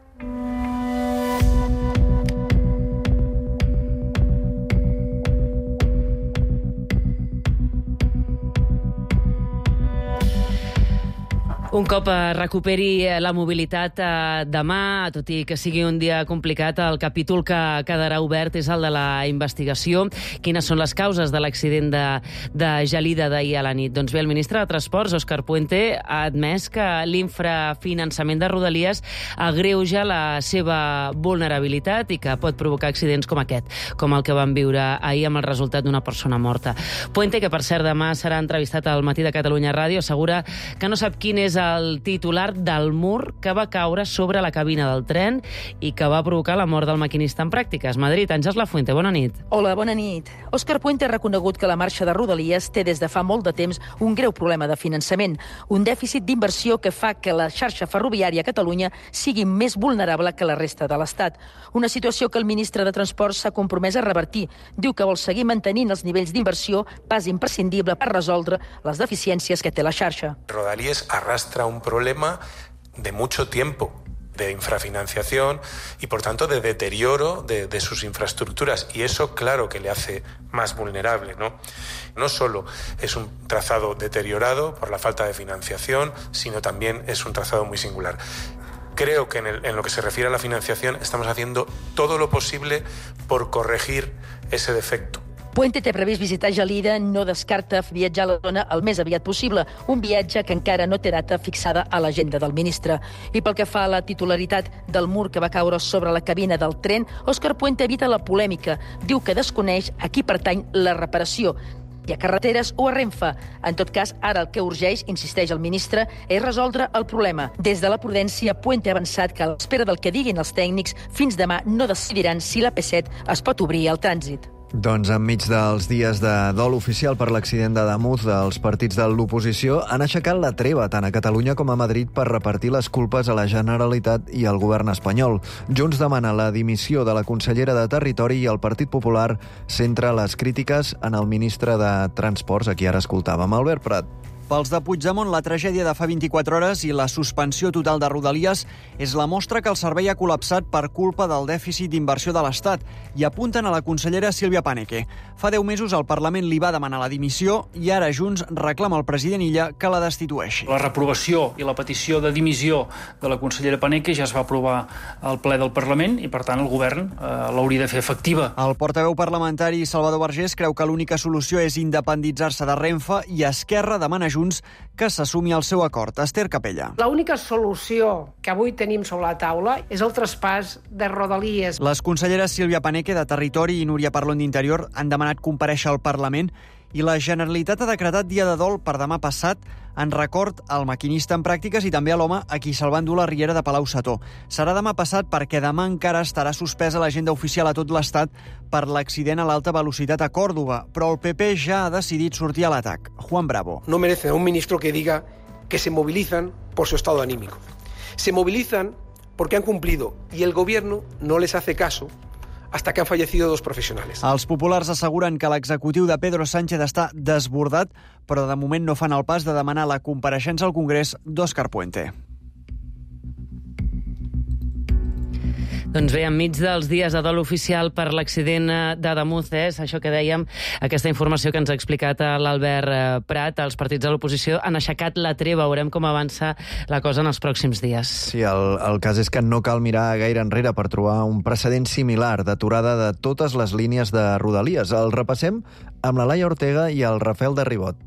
Un cop recuperi la mobilitat demà, tot i que sigui un dia complicat, el capítol que quedarà obert és el de la investigació. Quines són les causes de l'accident de, de Gelida d'ahir a la nit? Doncs bé, el ministre de Transports, Òscar Puente, ha admès que l'infrafinançament de Rodalies agreuja la seva vulnerabilitat i que pot provocar accidents com aquest, com el que vam viure ahir amb el resultat d'una persona morta. Puente, que per cert demà serà entrevistat al Matí de Catalunya Ràdio, assegura que no sap quin és el titular del mur que va caure sobre la cabina del tren i que va provocar la mort del maquinista en pràctiques. Madrid, Àngels Lafuente, bona nit. Hola, bona nit. Òscar Puente ha reconegut que la marxa de Rodalies té des de fa molt de temps un greu problema de finançament, un dèficit d'inversió que fa que la xarxa ferroviària a Catalunya sigui més vulnerable que la resta de l'Estat. Una situació que el ministre de Transports s'ha compromès a revertir. Diu que vol seguir mantenint els nivells d'inversió, pas imprescindible per resoldre les deficiències que té la xarxa. Rodalies arrastra un problema de mucho tiempo, de infrafinanciación y, por tanto, de deterioro de, de sus infraestructuras. Y eso, claro, que le hace más vulnerable, ¿no? No solo es un trazado deteriorado por la falta de financiación, sino también es un trazado muy singular. Creo que en, el, en lo que se refiere a la financiación estamos haciendo todo lo posible por corregir ese defecto. Puente té previst visitar Gelida, no descarta viatjar a la zona el més aviat possible, un viatge que encara no té data fixada a l'agenda del ministre. I pel que fa a la titularitat del mur que va caure sobre la cabina del tren, Òscar Puente evita la polèmica. Diu que desconeix a qui pertany la reparació, i a Carreteres o a Renfe. En tot cas, ara el que urgeix, insisteix el ministre, és resoldre el problema. Des de la prudència, Puente ha avançat que a l'espera del que diguin els tècnics, fins demà no decidiran si la P set es pot obrir al trànsit. Doncs enmig dels dies de dol oficial per l'accident de Damuz, els partits de l'oposició han aixecat la treva tant a Catalunya com a Madrid per repartir les culpes a la Generalitat i al govern espanyol. Junts demana la dimissió de la consellera de Territori i el Partit Popular centra les crítiques en el ministre de Transports, a qui ara escoltàvem, Albert Prat. Pels de Puigdemont, la tragèdia de fa vint-i-quatre hores i la suspensió total de Rodalies és la mostra que el servei ha col·lapsat per culpa del dèficit d'inversió de l'Estat i apunten a la consellera Sílvia Paneque. Fa deu mesos el Parlament li va demanar la dimissió i ara Junts reclama al president Illa que la destitueixi. La reprovació i la petició de dimissió de la consellera Paneque ja es va aprovar al ple del Parlament i, per tant, el govern eh, l'hauria de fer efectiva. El portaveu parlamentari Salvador Vergés creu que l'única solució és independitzar-se de Renfe i Esquerra demana Junts que s'assumi el seu acord. Esther Capella. L'única solució que avui tenim sobre la taula és el traspàs de Rodalies. Les conselleres Sílvia Paneque de Territori i Núria Parlon d'Interior han demanat comparèixer al Parlament i la Generalitat ha decretat dia de dol per demà passat en record al maquinista en pràctiques i també a l'home a qui se'l va endur la riera de Palau-Sató. Serà demà passat perquè demà encara estarà suspesa l'agenda oficial a tot l'Estat per l'accident a l'alta velocitat a Còrdova, però el P P ja ha decidit sortir a l'atac. Juan Bravo. No merece a un ministro que diga que se movilizan por su estado anímico. Se movilizan porque han cumplido y el gobierno no les hace caso hasta que han fallecido dos profesionales. Els populars asseguren que l'executiu de Pedro Sánchez està desbordat, però de moment no fan el pas de demanar la compareixença al Congrés d'Òscar Puente. Doncs bé, enmig dels dies de dol oficial per l'accident d'Adamuz, eh, això que dèiem, aquesta informació que ens ha explicat l'Albert Prat, els partits de l'oposició han aixecat la treva. Veurem com avança la cosa en els pròxims dies. Sí, el, el cas és que no cal mirar gaire enrere per trobar un precedent similar d'aturada de totes les línies de Rodalies. El repassem amb la Laia Ortega i el Rafael de Ribot.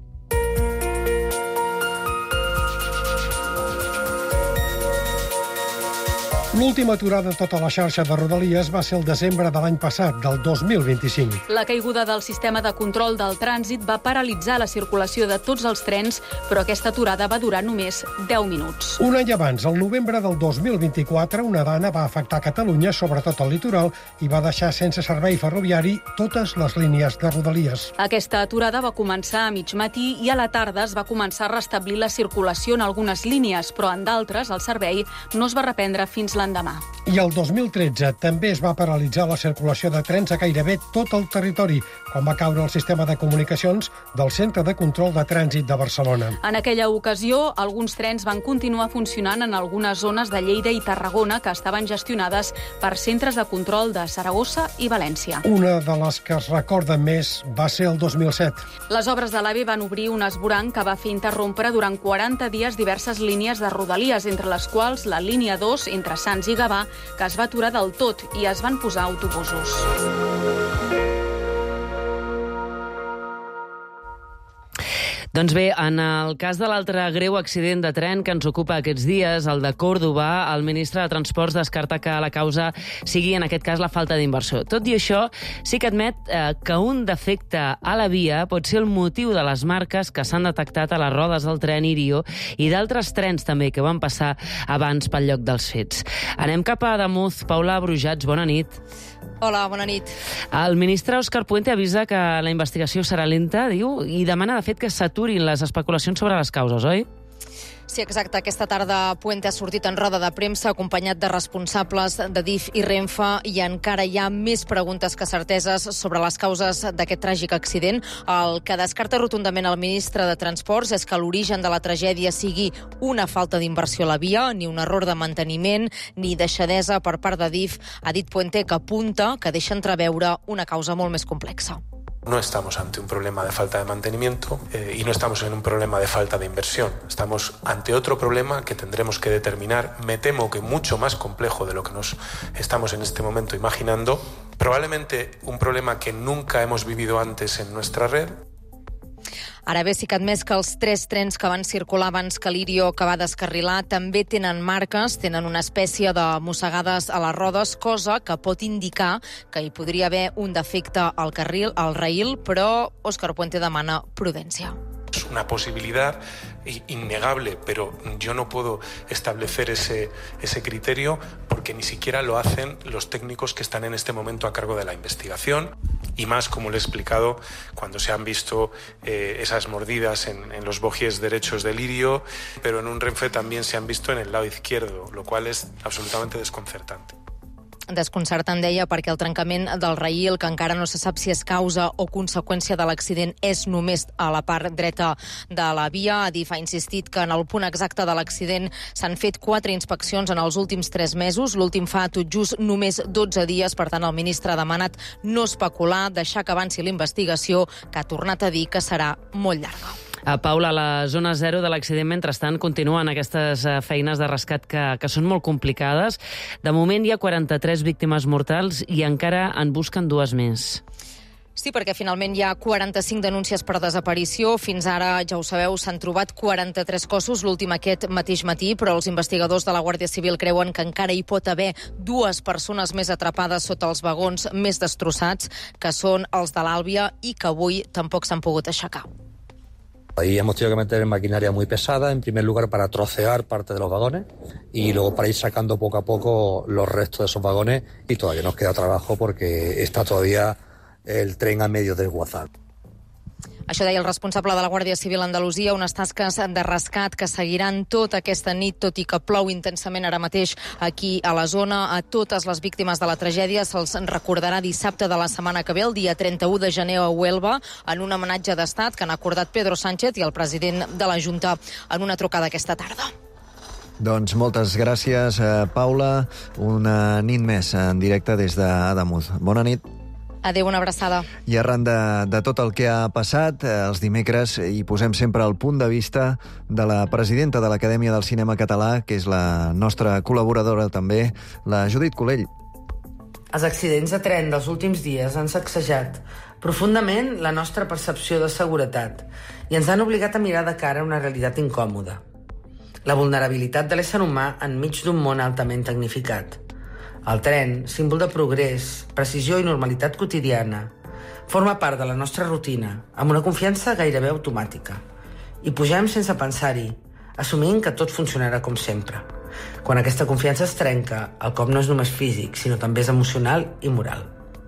L'última aturada de tota la xarxa de Rodalies va ser el desembre de l'any passat, del dos mil vint-i-cinc. La caiguda del sistema de control del trànsit va paralitzar la circulació de tots els trens, però aquesta aturada va durar només deu minuts. Un any abans, al novembre del dos mil vint-i-quatre, una dana va afectar Catalunya, sobretot el litoral, i va deixar sense servei ferroviari totes les línies de Rodalies. Aquesta aturada va començar a mig matí i a la tarda es va començar a restablir la circulació en algunes línies, però en d'altres el servei no es va reprendre fins l'endemà. I el dos mil tretze també es va paralitzar la circulació de trens a gairebé tot el territori, quan va caure el sistema de comunicacions del Centre de Control de Trànsit de Barcelona. En aquella ocasió, alguns trens van continuar funcionant en algunes zones de Lleida i Tarragona que estaven gestionades per centres de control de Saragossa i València. Una de les que es recorda més va ser el dos mil set. Les obres de l'AVE van obrir un esvoranc que va fer interrompre durant quaranta dies diverses línies de Rodalies, entre les quals la línia dos entre Sants i Gavà, que es va aturar del tot i es van posar autobusos. Doncs bé, en el cas de l'altre greu accident de tren que ens ocupa aquests dies, el de Còrdova, el ministre de Transports descarta que la causa sigui, en aquest cas, la falta d'inversió. Tot i això, sí que admet eh, que un defecte a la via pot ser el motiu de les marques que s'han detectat a les rodes del tren Irio i d'altres trens també que van passar abans pel lloc dels fets. Anem cap a Adamuz. Paula Brujats, bona nit. Hola, bona nit. El ministre Òscar Puente avisa que la investigació serà lenta, diu, i demana, de fet, que s'aturin les especulacions sobre les causes, oi? Sí, exacte. Aquesta tarda Puente ha sortit en roda de premsa acompanyat de responsables de D I F i Renfe i encara hi ha més preguntes que certeses sobre les causes d'aquest tràgic accident. El que descarta rotundament el ministre de Transports és que l'origen de la tragèdia sigui una falta d'inversió a la via, ni un error de manteniment, ni deixadesa per part de D I F. Ha dit Puente que apunta que deixa entreveure una causa molt més complexa. No estamos ante un problema de falta de mantenimiento eh, y no estamos en un problema de falta de inversión. Estamos ante otro problema que tendremos que determinar, me temo que mucho más complejo de lo que nos estamos en este momento imaginando. Probablemente un problema que nunca hemos vivido antes en nuestra red. Ara bé, sí que admès que els tres trens que van circular abans que l'Irio que va descarrilar també tenen marques, tenen una espècie de mossegades a les rodes, cosa que pot indicar que hi podria haver un defecte al carril, al raïl, però Òscar Puente demana prudència. Es una posibilidad innegable, pero yo no puedo establecer ese, ese criterio porque ni siquiera lo hacen los técnicos que están en este momento a cargo de la investigación y más, como le he explicado, cuando se han visto eh, esas mordidas en, en los bogies derechos del Irio, pero en un Renfe también se han visto en el lado izquierdo, lo cual es absolutamente desconcertante. Desconcertant, deia, perquè el trencament del raïl, que encara no se sap si és causa o conseqüència de l'accident, és només a la part dreta de la via. Adif ha insistit que en el punt exacte de l'accident s'han fet quatre inspeccions en els últims tres mesos. L'últim fa tot just només dotze dies. Per tant, el ministre ha demanat no especular, deixar que avanci la investigació, que ha tornat a dir que serà molt llarga. A Paula, a la zona zero de l'accident, mentrestant, continuen aquestes feines de rescat que, que són molt complicades. De moment hi ha quaranta-tres víctimes mortals i encara en busquen dues més. Sí, perquè finalment hi ha quaranta-cinc denúncies per desaparició. Fins ara, ja ho sabeu, s'han trobat quaranta-tres cossos, l'últim aquest mateix matí, però els investigadors de la Guàrdia Civil creuen que encara hi pot haver dues persones més atrapades sota els vagons més destrossats, que són els de l'Àlvia i que avui tampoc s'han pogut aixecar. Ahí hemos tenido que meter maquinaria muy pesada, en primer lugar para trocear parte de los vagones y luego para ir sacando poco a poco los restos de esos vagones, y todavía nos queda trabajo porque está todavía el tren a medio desguazar. Això deia el responsable de la Guàrdia Civil a Andalusia, unes tasques de rescat que seguiran tota aquesta nit, tot i que plou intensament ara mateix aquí a la zona. A totes les víctimes de la tragèdia se'ls recordarà dissabte de la setmana que ve, el dia trenta-u de gener a Huelva, en un homenatge d'estat que han acordat Pedro Sánchez i el president de la Junta en una trucada aquesta tarda. Doncs moltes gràcies, Paula. Una nit més en directe des d'Ademuz. Bona nit. Adéu, una abraçada. I arran de, de tot el que ha passat, els dimecres hi posem sempre el punt de vista de la presidenta de l'Acadèmia del Cinema Català, que és la nostra col·laboradora també, la Judit Colell. Els accidents de tren dels últims dies han sacsejat profundament la nostra percepció de seguretat i ens han obligat a mirar de cara a una realitat incòmoda. La vulnerabilitat de l'ésser humà enmig d'un món altament tecnificat. El tren, símbol de progrés, precisió i normalitat quotidiana, forma part de la nostra rutina, amb una confiança gairebé automàtica. I pugem sense pensar-hi, assumint que tot funcionarà com sempre. Quan aquesta confiança es trenca, el cop no és només físic, sinó també és emocional i moral.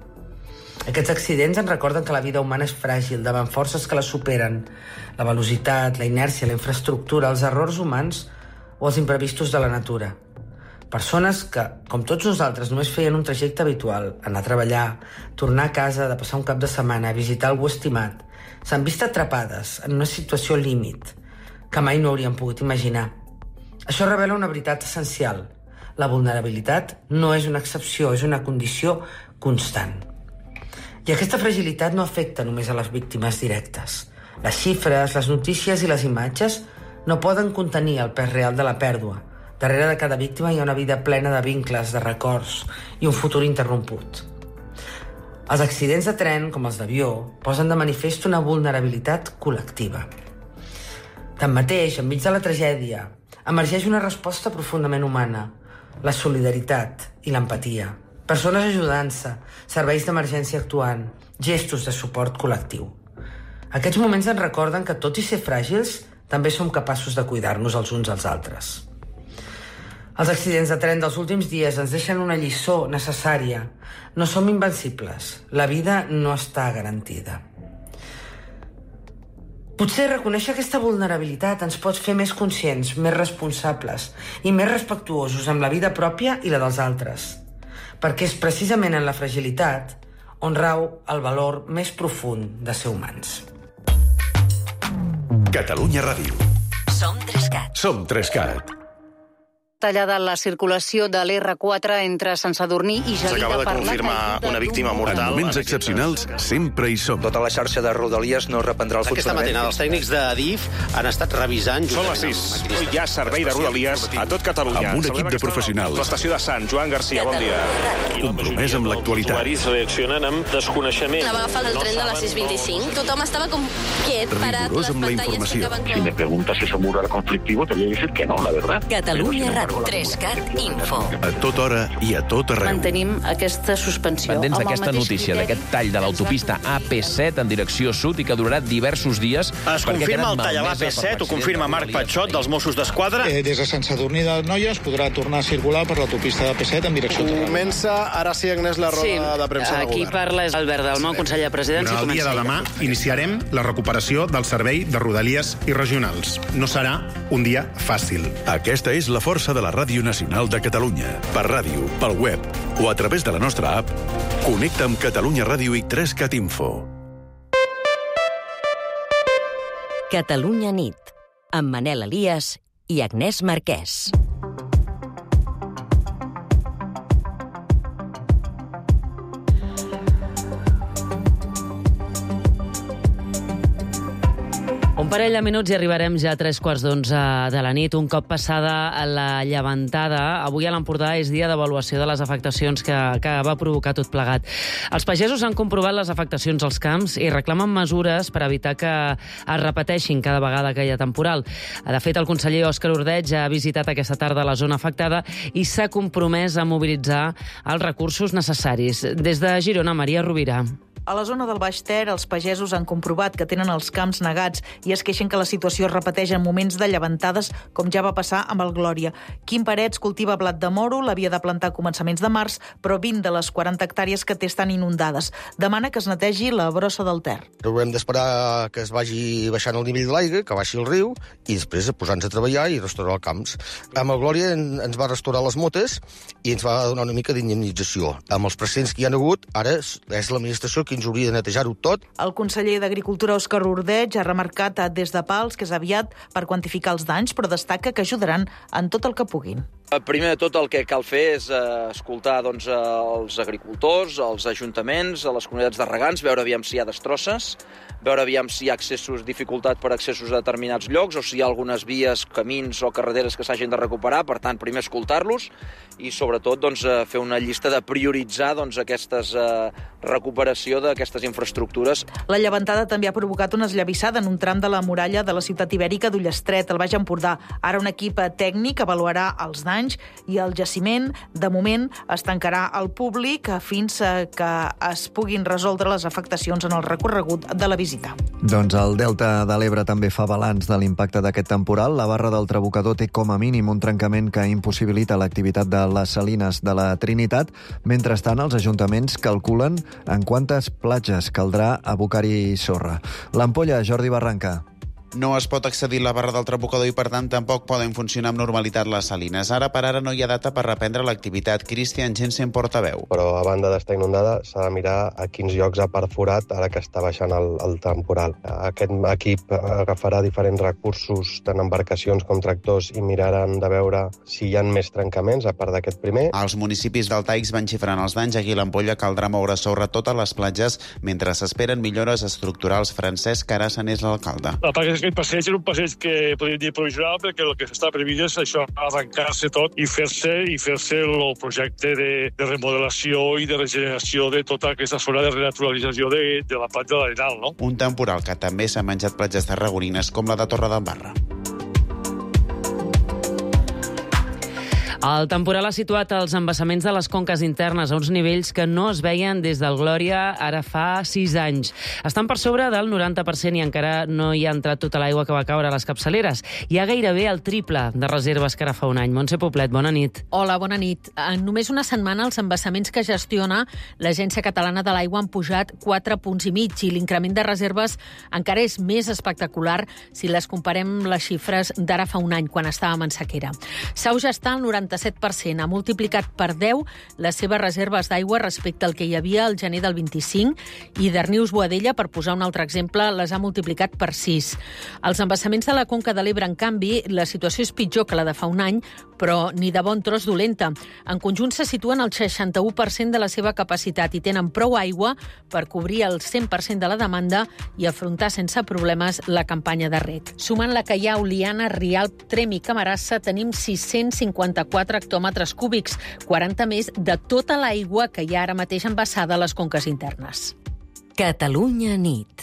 Aquests accidents ens recorden que la vida humana és fràgil davant forces que la superen. La velocitat, la inèrcia, la infraestructura, els errors humans o els imprevistos de la natura. Persones que, com tots nosaltres, només feien un trajecte habitual, anar a treballar, tornar a casa, de passar un cap de setmana, visitar algú estimat, s'han vist atrapades en una situació límit que mai no haurien pogut imaginar. Això revela una veritat essencial. La vulnerabilitat no és una excepció, és una condició constant. I aquesta fragilitat no afecta només a les víctimes directes. Les xifres, les notícies i les imatges no poden contenir el pes real de la pèrdua. Darrere de cada víctima hi ha una vida plena de vincles, de records i un futur interromput. Els accidents de tren, com els d'avió, posen de manifest una vulnerabilitat col·lectiva. Tanmateix, enmig de la tragèdia, emergeix una resposta profundament humana, la solidaritat i l'empatia. Persones ajudant-se, serveis d'emergència actuant, gestos de suport col·lectiu. Aquests moments ens recorden que, tot i ser fràgils, també som capaços de cuidar-nos els uns als altres. Els accidents de tren dels últims dies ens deixen una lliçó necessària. No som invencibles. La vida no està garantida. Potser reconèixer aquesta vulnerabilitat ens pot fer més conscients, més responsables i més respectuosos amb la vida pròpia i la dels altres. Perquè és precisament en la fragilitat on rau el valor més profund de ser humans. Catalunya Ràdio. Som Trescat. Som Trescat. Tallada la circulació de l'erre quatre entre Sant Sadurní i Gelida. S'acaba de confirmar una víctima mortal. En moments excepcionals sempre hi som. Tota la xarxa de Rodalies no reprendrà el funcionament. Aquesta matinada els tècnics d'Adif han estat revisant... Són les sis. Hi ha servei de Rodalies a tot Catalunya. Amb un equip de professionals. L'estació de Sant Joan Garcia, bon dia. Compromès amb l'actualitat. Els usuaris reaccionen amb desconeixement. La va agafar el tren de les sis vint-i-cinc. Tothom estava com quiet, parat. Rigorós amb la informació. Si me preguntas si es un mural conflictivo, te voy a decir que no, la verdad. Catalunya Ràdio. Trescat Info. A tota hora i a tot arreu. Mantenim aquesta suspensió. Pendents d'aquesta notícia, d'aquest tall de l'autopista A P set en direcció sud i que durarà diversos dies. Es confirma el tall a l'A P set, ho confirma Marc Patxot dels Mossos d'Esquadra. Eh, des de Sant Sadurní d'Anoia es podrà tornar a circular per l'autopista de A P set en direcció a Comença, ara sí, Agnès, la roda sí, de premsa del aquí govern. parla és Albert Dalmau, conseller de Presidència. Però el dia de demà iniciarem la recuperació del servei de Rodalies i regionals. No serà un dia fàcil. Aquesta és la força de la Ràdio Nacional de Catalunya. Per ràdio, pel web o a través de la nostra app, connecta amb Catalunya Ràdio i Trescat Info. Catalunya nit, amb Manel Elias i Agnès Marquès. Un parell de minuts i arribarem ja a tres quarts d'onze de la nit. Un cop passada la llevantada, avui a l'Empordà és dia d'avaluació de les afectacions que, que va provocar tot plegat. Els pagesos han comprovat les afectacions als camps i reclamen mesures per evitar que es repeteixin cada vegada que hi ha temporal. De fet, el conseller Òscar Ordeig ha visitat aquesta tarda la zona afectada i s'ha compromès a mobilitzar els recursos necessaris. Des de Girona, Maria Rovira. A la zona del Baix Ter, els pagesos han comprovat que tenen els camps negats i es queixen que la situació es repeteix en moments de llevantades, com ja va passar amb el Glòria. Quim Parets cultiva blat de moro, l'havia de plantar a començaments de març, però vint de les quaranta hectàrees que té estan inundades. Demana que es netegi la brossa del Ter. Haurem d'esperar que es vagi baixant el nivell de l'aigua, que baixi el riu, i després posar-nos a treballar i restaurar els camps. Amb el Glòria ens va restaurar les motes i ens va donar una mica d'indemnització. Amb els precedents que hi ha hagut, ara és l'administració qui ens hauria de netejar-ho tot. El conseller d'Agricultura, Òscar Ordeig, ha remarcat des de Pals que és aviat per quantificar els danys, però destaca que ajudaran en tot el que puguin. Primer de tot el que cal fer és eh, escoltar doncs, els agricultors, els ajuntaments, les comunitats de regants, veure aviam si hi ha destrosses, veure aviam si hi ha accessos, dificultat per accessos a determinats llocs o si hi ha algunes vies, camins o carreteres que s'hagin de recuperar. Per tant, primer escoltar-los i sobretot doncs, fer una llista de prioritzar doncs, aquestes eh, recuperació d'aquestes infraestructures. La llevantada també ha provocat una esllavissada en un tram de la muralla de la ciutat ibèrica d'Ullestret, al Baix Empordà. Ara un equip tècnic avaluarà els danys i el jaciment, de moment, es tancarà al públic fins que es puguin resoldre les afectacions en el recorregut de la visita. Doncs el Delta de l'Ebre també fa balanç de l'impacte d'aquest temporal. La barra del Trabucador té com a mínim un trencament que impossibilita l'activitat de les salines de la Trinitat. Mentrestant, els ajuntaments calculen en quantes platges caldrà abocar-hi sorra. L'Ampolla, Jordi Barranca. No es pot accedir a la barra del Trabucador i, per tant, tampoc poden funcionar amb normalitat les salines. Ara per ara no hi ha data per reprendre l'activitat. Cristian Jensen, portaveu. Però, a banda d'estar inundada, s'ha de mirar a quins llocs ha perforat ara que està baixant el, el temporal. Aquest equip agafarà diferents recursos, tant embarcacions com tractors, i miraran de veure si hi ha més trencaments, a part d'aquest primer. Els municipis deltaics van xifrant els danys. Aquí a l'Ampolla caldrà moure sorra totes les platges mentre s'esperen millores estructurals. Francesc Carassa n'és l'alcalde. Aquest passeig era un passeig que podríem dir provisional, perquè el que s'està previst és això, arrencar-se tot i fer-se i fer-se el projecte de, de remodelació i de regeneració de tota aquesta zona de renaturalització de, de la platja de l'Arenal, no? Un temporal que també s'ha menjat platges tarragonines com la de Torredembarra. El temporal ha situat els embassaments de les conques internes a uns nivells que no es veien des del Glòria ara fa sis anys. Estan per sobre del noranta per cent i encara no hi ha entrat tota l'aigua que va caure a les capçaleres. Hi ha gairebé el triple de reserves que ara fa un any. Montse Poblet, bona nit. Hola, bona nit. En només una setmana els embassaments que gestiona l'Agència Catalana de l'Aigua han pujat quatre punts i mig i l'increment de reserves encara és més espectacular si les comparem amb les xifres d'ara fa un any, quan estàvem en sequera. Sau ja està al noranta set per cent, ha multiplicat per deu les seves reserves d'aigua respecte al que hi havia al gener del vint-i-cinc i Darnius Boadella, per posar un altre exemple, les ha multiplicat per sis. Els embassaments de la Conca de l'Ebre, en canvi, la situació és pitjor que la de fa un any, però ni de bon tros dolenta. En conjunt se situen al seixanta-u per cent de la seva capacitat i tenen prou aigua per cobrir el cent per cent de la demanda i afrontar sense problemes la campanya de reg. Sumant la que hi ha a Oliana, Rialp, Trem i Camarassa, tenim sis-cents cinquanta-quatre hectòmetres cúbics, quaranta més de tota l'aigua que hi ha ara mateix embassada a les conques internes. Catalunya nit.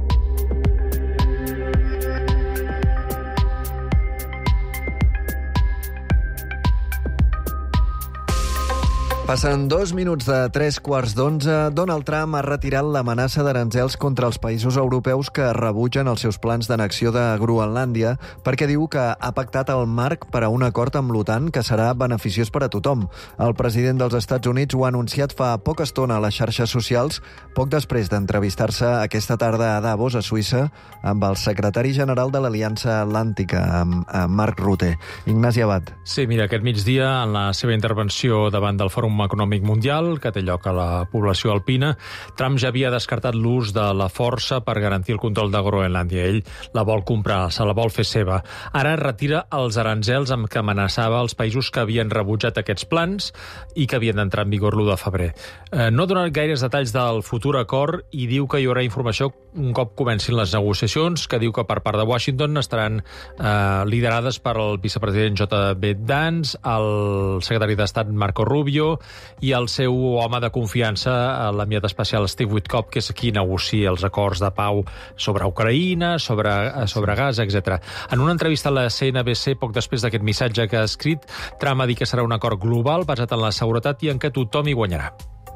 Passen dos minuts de tres quarts d'onze. Donald Trump ha retirat l'amenaça d'aranzels contra els països europeus que rebutgen els seus plans d'annexió de Groenlàndia perquè diu que ha pactat el marc per a un acord amb l'OTAN que serà beneficiós per a tothom. El president dels Estats Units ho ha anunciat fa poca estona a les xarxes socials, poc després d'entrevistar-se aquesta tarda a Davos, a Suïssa, amb el secretari general de l'Aliança Atlàntica, amb Mark Rutte. Ignasi Abad. Sí, mira, aquest migdia, en la seva intervenció davant del Fòrum Econòmic Mundial, que té lloc a la població alpina, Trump ja havia descartat l'ús de la força per garantir el control de Groenlàndia. Ell la vol comprar, se la vol fer seva. Ara retira els aranzels amb què amenaçava els països que havien rebutjat aquests plans i que havien d'entrar en vigor l'u de febrer. Eh, no ha donat gaires detalls del futur acord i diu que hi haurà informació un cop comencin les negociacions, que diu que per part de Washington estaran eh, liderades per el vicepresident J B Vance, el secretari d'Estat Marco Rubio i el seu home de confiança, l'enviat especial Steve Witkoff, que és qui negocia els acords de pau sobre Ucraïna, sobre, sobre Gaza, etcètera. En una entrevista a la C N B C, poc després d'aquest missatge que ha escrit, Trump ha dit que serà un acord global basat en la seguretat i en què tothom hi guanyarà.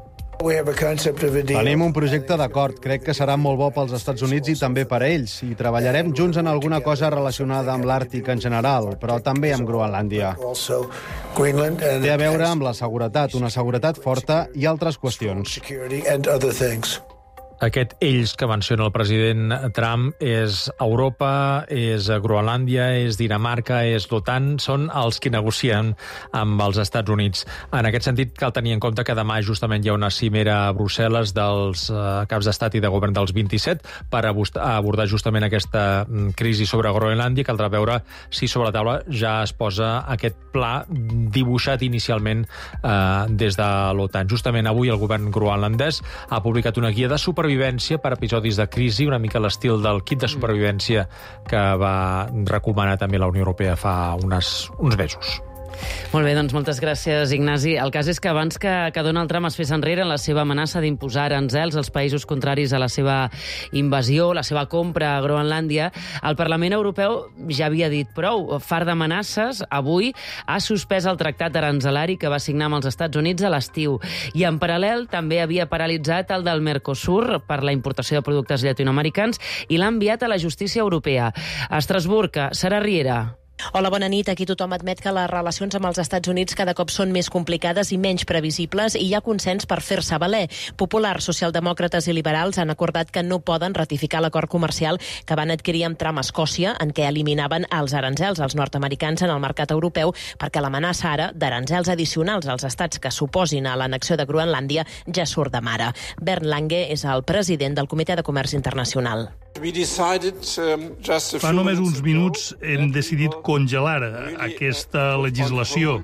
Tenim un projecte d'acord. Crec que serà molt bo pels Estats Units i també per a ells. I treballarem junts en alguna cosa relacionada amb l'Àrtic en general, però també amb Groenlàndia. Té a veure amb la seguretat, una seguretat forta i altres qüestions. Aquest ells que menciona el president Trump és Europa, és Groenlàndia, és Dinamarca, és l'OTAN, són els que negocien amb els Estats Units. En aquest sentit, cal tenir en compte que demà justament hi ha una cimera a Brussel·les dels eh, caps d'estat i de govern dels vint-i-set per abordar justament aquesta crisi sobre Groenlàndia. Caldrà veure si sobre la taula ja es posa aquest pla dibuixat inicialment eh, des de l'OTAN. Justament avui el govern groenlandès ha publicat una guia de supervivència per episodis de crisi, una mica l'estil del kit de supervivència que va recomanar també la Unió Europea fa unes, uns mesos. Molt bé, doncs moltes gràcies, Ignasi. El cas és que abans que, que Donald Trump es fes enrere en la seva amenaça d'imposar aranzels als països contraris a la seva invasió, la seva compra a Groenlàndia, el Parlament Europeu ja havia dit prou. Fart d'amenaces, avui ha suspès el tractat aranzelari que va signar amb els Estats Units a l'estiu. I en paral·lel també havia paralitzat el del Mercosur per la importació de productes llatinoamericans i l'ha enviat a la justícia europea. A Estrasburg, Sara Riera. Hola, bona nit. Aquí tothom admet que les relacions amb els Estats Units cada cop són més complicades i menys previsibles i hi ha consens per fer-se valer. Populars, socialdemòcrates i liberals han acordat que no poden ratificar l'acord comercial que van adquirir amb Trump a Escòcia, en què eliminaven els aranzels als nord-americans en el mercat europeu, perquè l'amenaça ara d'aranzels addicionals als estats que s'oposin a l'annexió de Groenlàndia ja surt de mare. Bernd Lange és el president del Comitè de Comerç Internacional. Fa només uns minuts hem decidit congelar aquesta legislació,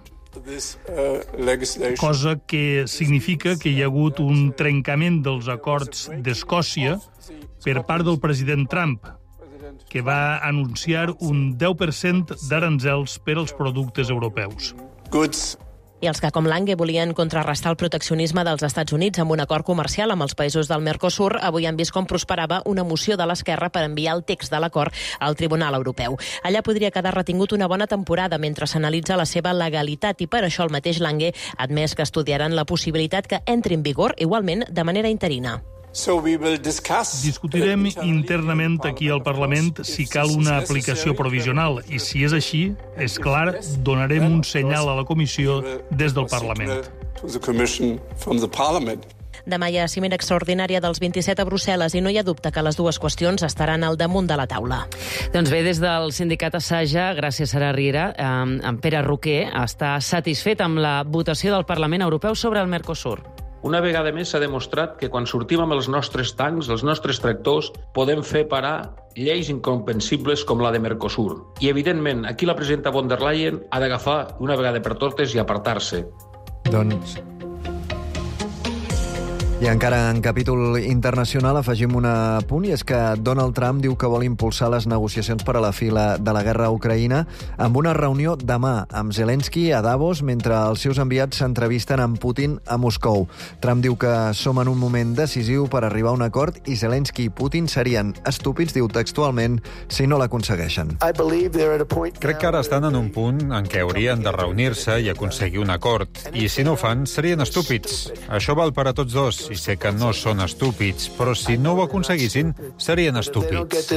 cosa que significa que hi ha hagut un trencament dels acords d'Escòcia per part del president Trump, que va anunciar un deu per cent d'aranzels per als productes europeus. I els que, com Lange, volien contrarrestar el proteccionisme dels Estats Units amb un acord comercial amb els països del Mercosur, avui han vist com prosperava una moció de l'esquerra per enviar el text de l'acord al Tribunal Europeu. Allà podria quedar retingut una bona temporada mentre s'analitza la seva legalitat i per això el mateix Lange ha admès que estudiaran la possibilitat que entri en vigor igualment de manera interina. Discutirem internament aquí al Parlament si cal una aplicació provisional i, si és així, és clar, donarem un senyal a la Comissió des del Parlament. Demà hi ha cimera extraordinària dels vint-i-set a Brussel·les i no hi ha dubte que les dues qüestions estaran al damunt de la taula. Doncs bé, des del sindicat Assaja, gràcies Sara Riera, eh, en Pere Roquer està satisfet amb la votació del Parlament Europeu sobre el Mercosur. Una vegada més s'ha demostrat que quan sortim amb els nostres tancs, els nostres tractors, podem fer parar lleis incomprensibles com la de Mercosur. I, evidentment, aquí la presidenta von der Leyen ha d'agafar una vegada per totes i apartar-se. Doncs... I encara en capítol internacional afegim un punt, i és que Donald Trump diu que vol impulsar les negociacions per a la fi de la guerra a Ucraïna amb una reunió demà amb Zelensky a Davos mentre els seus enviats s'entrevisten amb Putin a Moscou. Trump diu que som en un moment decisiu per arribar a un acord i Zelensky i Putin serien estúpids, diu textualment, si no l'aconsegueixen. Crec que ara estan en un punt en què haurien de reunir-se i aconseguir un acord, i si no ho fan, serien estúpids. Això val per a tots dos, i sé que no són estúpids, però si no ho aconseguissin, serien estúpids.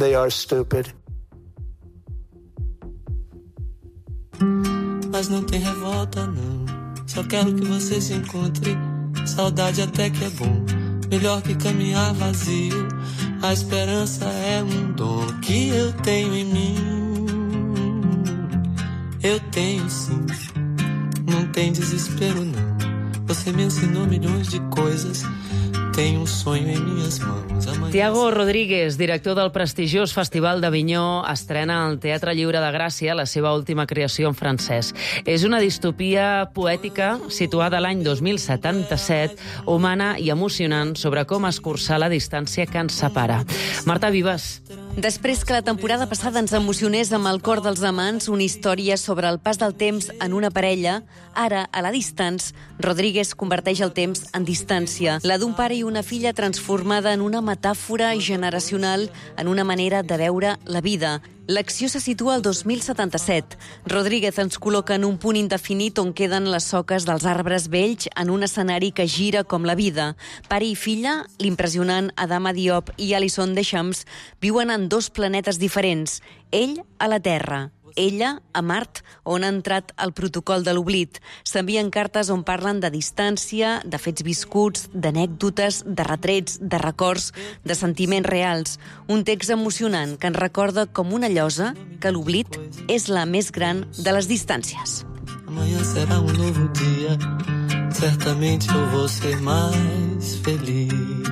Mas não tem revolta, não. Só quero que você se encontre. Saudade até que é bom. Melhor que caminhar vazio. A esperança é um dom que eu tenho em mim. Eu tenho sim. Não tem desespero, não. Você me ensinou milhões de coisas. Tenho um sonho em minhas mãos. Amanhã... Tiago Rodríguez, director del prestigiós Festival d'Avinyó, estrena al Teatre Lliure de Gràcia la seva última creació en francès. És una distopia poètica situada l'any dos mil setanta-set, humana i emocionant sobre com escurçar la distància que ens separa. Marta Vives. Després que la temporada passada ens emocionés amb El cor dels amants, una història sobre el pas del temps en una parella, ara, a la distància, Rodríguez converteix el temps en distància, la d'un pare i una filla transformada en una metàfora generacional, en una manera de veure la vida. L'acció se situa al dos mil setanta-set. Rodríguez ens col·loca en un punt indefinit on queden les soques dels arbres vells en un escenari que gira com la vida. Pare i filla, l'impressionant Adama Diop i Alison Deschamps, viuen en dos planetes diferents. Ell a la Terra Ella, a Mart, on ha entrat el protocol de l'oblit. S'envien cartes on parlen de distància, de fets viscuts, d'anècdotes, de retrets, de records, de sentiments reals. Un text emocionant que ens recorda com una llosa que l'oblit és la més gran de les distàncies. Amanhã será um novo dia, certamente eu vou ser mais feliz.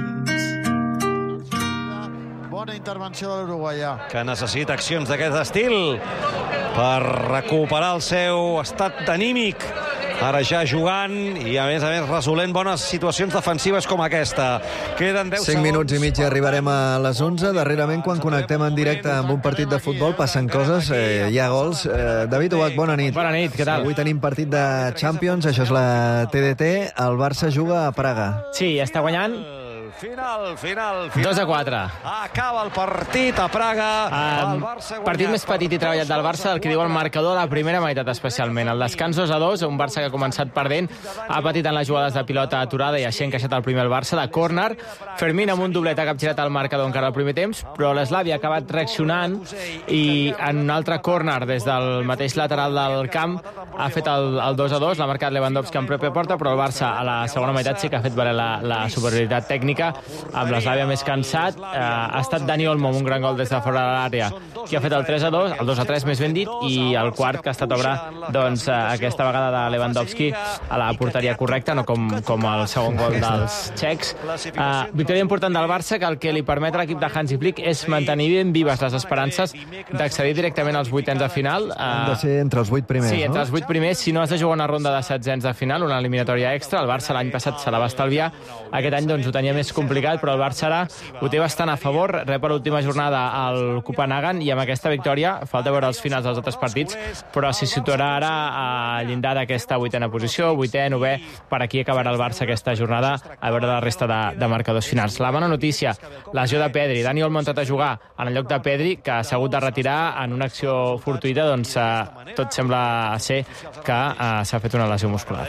Bona intervenció de l'uruguaià. Que necessita accions d'aquest estil per recuperar el seu estat anímic. Ara ja jugant i, a més a més, resolent bones situacions defensives com aquesta. Queden deu cinc minuts i mig i arribarem a les onze. Darrerament, quan connectem en directe amb un partit de futbol, passen coses, eh, hi ha gols. Eh, David Ubach, bona nit. Bona nit, què tal? Avui tenim partit de Champions, això és la T D T. El Barça juga a Praga. Sí, està guanyant. Final, final, final. dos a quatre. Acaba el partit a Praga. Um, el Barça partit més petit i treballat del Barça, el que diu el marcador a la primera meitat especialment. El descans dos a dos, un Barça que ha començat perdent, ha patit en les jugades de pilota aturada i així ha encaixat el primer el Barça de córner. Fermín amb un doblet ha capgirat el marcador encara al primer temps, però l'Slavia ha acabat reaccionant i en un altre córner des del mateix lateral del camp ha fet el, el dos a dos, l'ha marcat Lewandowski en pròpia porta, però el Barça a la segona meitat sí que ha fet valer la, la superioritat tècnica amb l'Slavia més cansat. Eh, ha estat Dani Olmo amb un gran gol des de fora de l'àrea, qui ha fet el tres a dos, el dos a tres més ben dit, i el quart que ha estat obra doncs, aquesta vegada de Lewandowski a la porteria correcta, no com, com el segon gol dels txecs. Eh, victòria important del Barça, que el que li permet a l'equip de Hansi Flick és mantenir ben vives les esperances d'accedir directament als vuitens de final. Eh, Han de ser entre els vuit primers, sí, entre no? els vuit primers, si no has de jugar una ronda de setzents de final, una eliminatòria extra. El Barça l'any passat se la va estalviar, aquest any doncs, ho tenia més complicat, però el Barça ara ho té bastant a favor, rep a l'última jornada al Copenhagen i amb aquesta victòria, falta veure els finals dels altres partits, però s'hi situarà ara a llindar d'aquesta vuitena posició, vuitè, novè, per aquí acabarà el Barça aquesta jornada, a veure la resta de, de marcadors finals. La bona notícia, lesió de Pedri. Dani Olmo ha entrat a jugar en el lloc de Pedri, que s'ha hagut de retirar en una acció fortuïta, doncs eh, tot sembla ser que eh, s'ha fet una lesió muscular.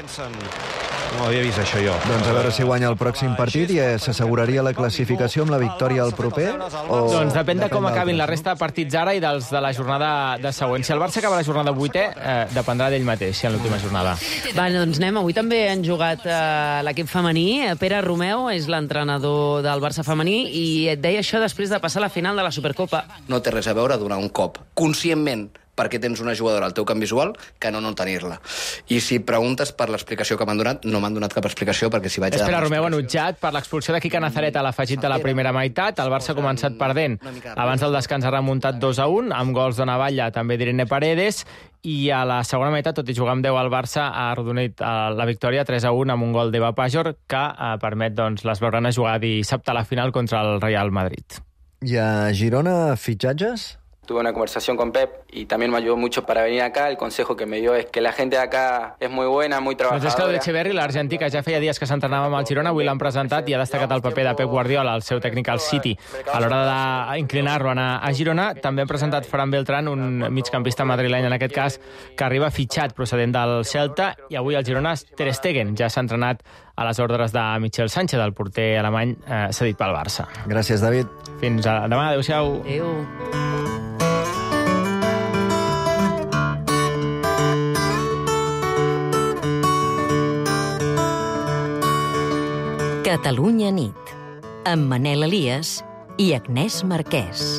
No havia vist això jo. Doncs a veure si guanya el pròxim partit i s'asseguraria la classificació amb la victòria al proper? O... Doncs depèn de com acabin la resta de partits ara i dels de la jornada de següent. Si el Barça acaba la jornada vuitè, eh, dependrà d'ell mateix, si en l'última jornada. Va, doncs anem. Avui també han jugat eh, l'equip femení. Pere Romeu és l'entrenador del Barça femení i et deia això després de passar la final de la Supercopa. No té res a veure donar un cop, conscientment, perquè tens una jugadora al teu camp visual que no no tenir-la. I si preguntes per l'explicació que m'han donat, no m'han donat cap explicació, perquè si vaig a... Espera, Romeu enutjat per l'expulsió de Quique Nazaret a l'afegit de la primera meitat. El Barça ha començat perdent. Abans del descans ha remuntat dos a un, amb gols de Navalla, també d'Irene Paredes, i a la segona meitat, tot i jugar amb deu, el Barça ha arrodonit la victòria tres a un amb un gol d'Eva Pajor, que eh, permet doncs, les blaugranes jugar dissabte a la final contra el Real Madrid. I a Girona, fitxatges? Tuve una conversación con Pep y también me ayudó mucho para venir acá. El consejo que me dio es que la gente de acá es muy buena, muy trabajadora. Doncs és Claudio Echeverri, l'argentí, que ja feia dies que s'entrenava amb el Girona, avui l'han presentat i ha destacat el paper de Pep Guardiola, el seu tècnic al City, a l'hora d'inclinar-lo a anar a Girona. També han presentat Fran Beltrán, un migcampista madrileny en aquest cas, que arriba fitxat procedent del Celta, i avui el Girona Ter Stegen ja s'ha entrenat a les ordres de Michel Sánchez, el porter alemany eh, cedit pel Barça. Gràcies, David. Fins a demà, adéu-siau. Adéu. Catalunya nit, amb Manel Elias i Agnès Marquès.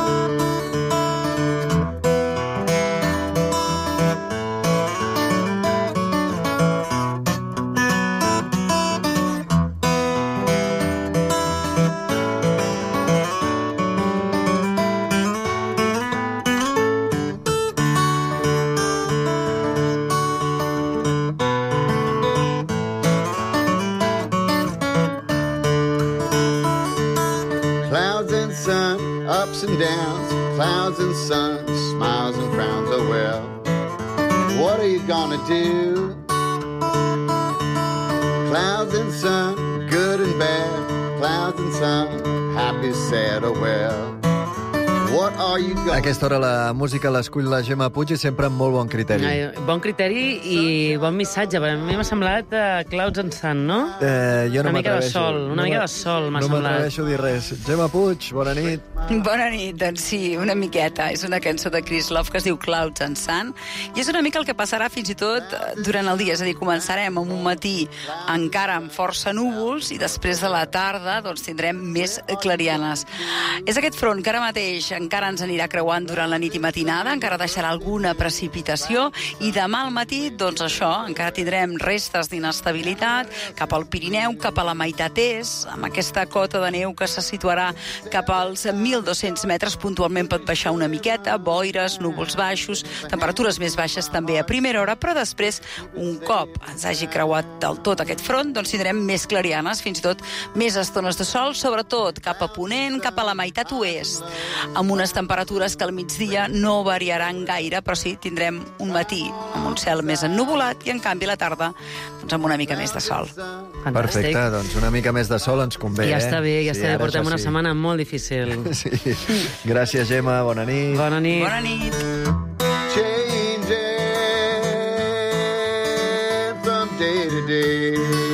Ups and downs, clouds and sun, smiles and frowns, oh well. What are you gonna do? Clouds and sun, good and bad, clouds and sun, happy, sad, oh well. What are you going... A aquesta hora la música l'escull la Gemma Puig i sempre amb molt bon criteri. Ai, bon criteri i bon missatge. A mi m'ha semblat uh, Clouds and Sun, no? Eh, jo no una mica de m'atreveixo. sol, una no mica de sol m'ha no semblat. No m'atreveixo a dir res. Gemma Puig, bona nit. Bona nit, doncs sí, una miqueta. És una cançó de Chris Love que es diu Clouds and Sun i és una mica el que passarà fins i tot durant el dia. És a dir, començarem amb un matí encara amb força núvols i després de la tarda doncs, tindrem més clarianes. És aquest front que ara mateix encara ens anirà creuant durant la nit i matinada, encara deixarà alguna precipitació i demà al matí, doncs això, encara tindrem restes d'inestabilitat cap al Pirineu, cap a la meitat est, amb aquesta cota de neu que se situarà cap als mil dos-cents metres, puntualment pot baixar una miqueta, boires, núvols baixos, temperatures més baixes també a primera hora, però després, un cop ens hagi creuat del tot aquest front, doncs tindrem més clarianes, fins i tot més estones de sol, sobretot cap a ponent, cap a la meitat oest, amb unes temperatures que al migdia no variaran gaire, però sí, tindrem un matí amb un cel més ennuvolat i, en canvi, a la tarda doncs amb una mica més de sol. Fantàstic. Perfecte, doncs una mica més de sol ens convé, ja eh? està bé, ja sí, està bé, portem una sí. setmana molt difícil. Sí. Gràcies, Gemma, bona nit. Bona nit. Bona nit. Changing from day to day.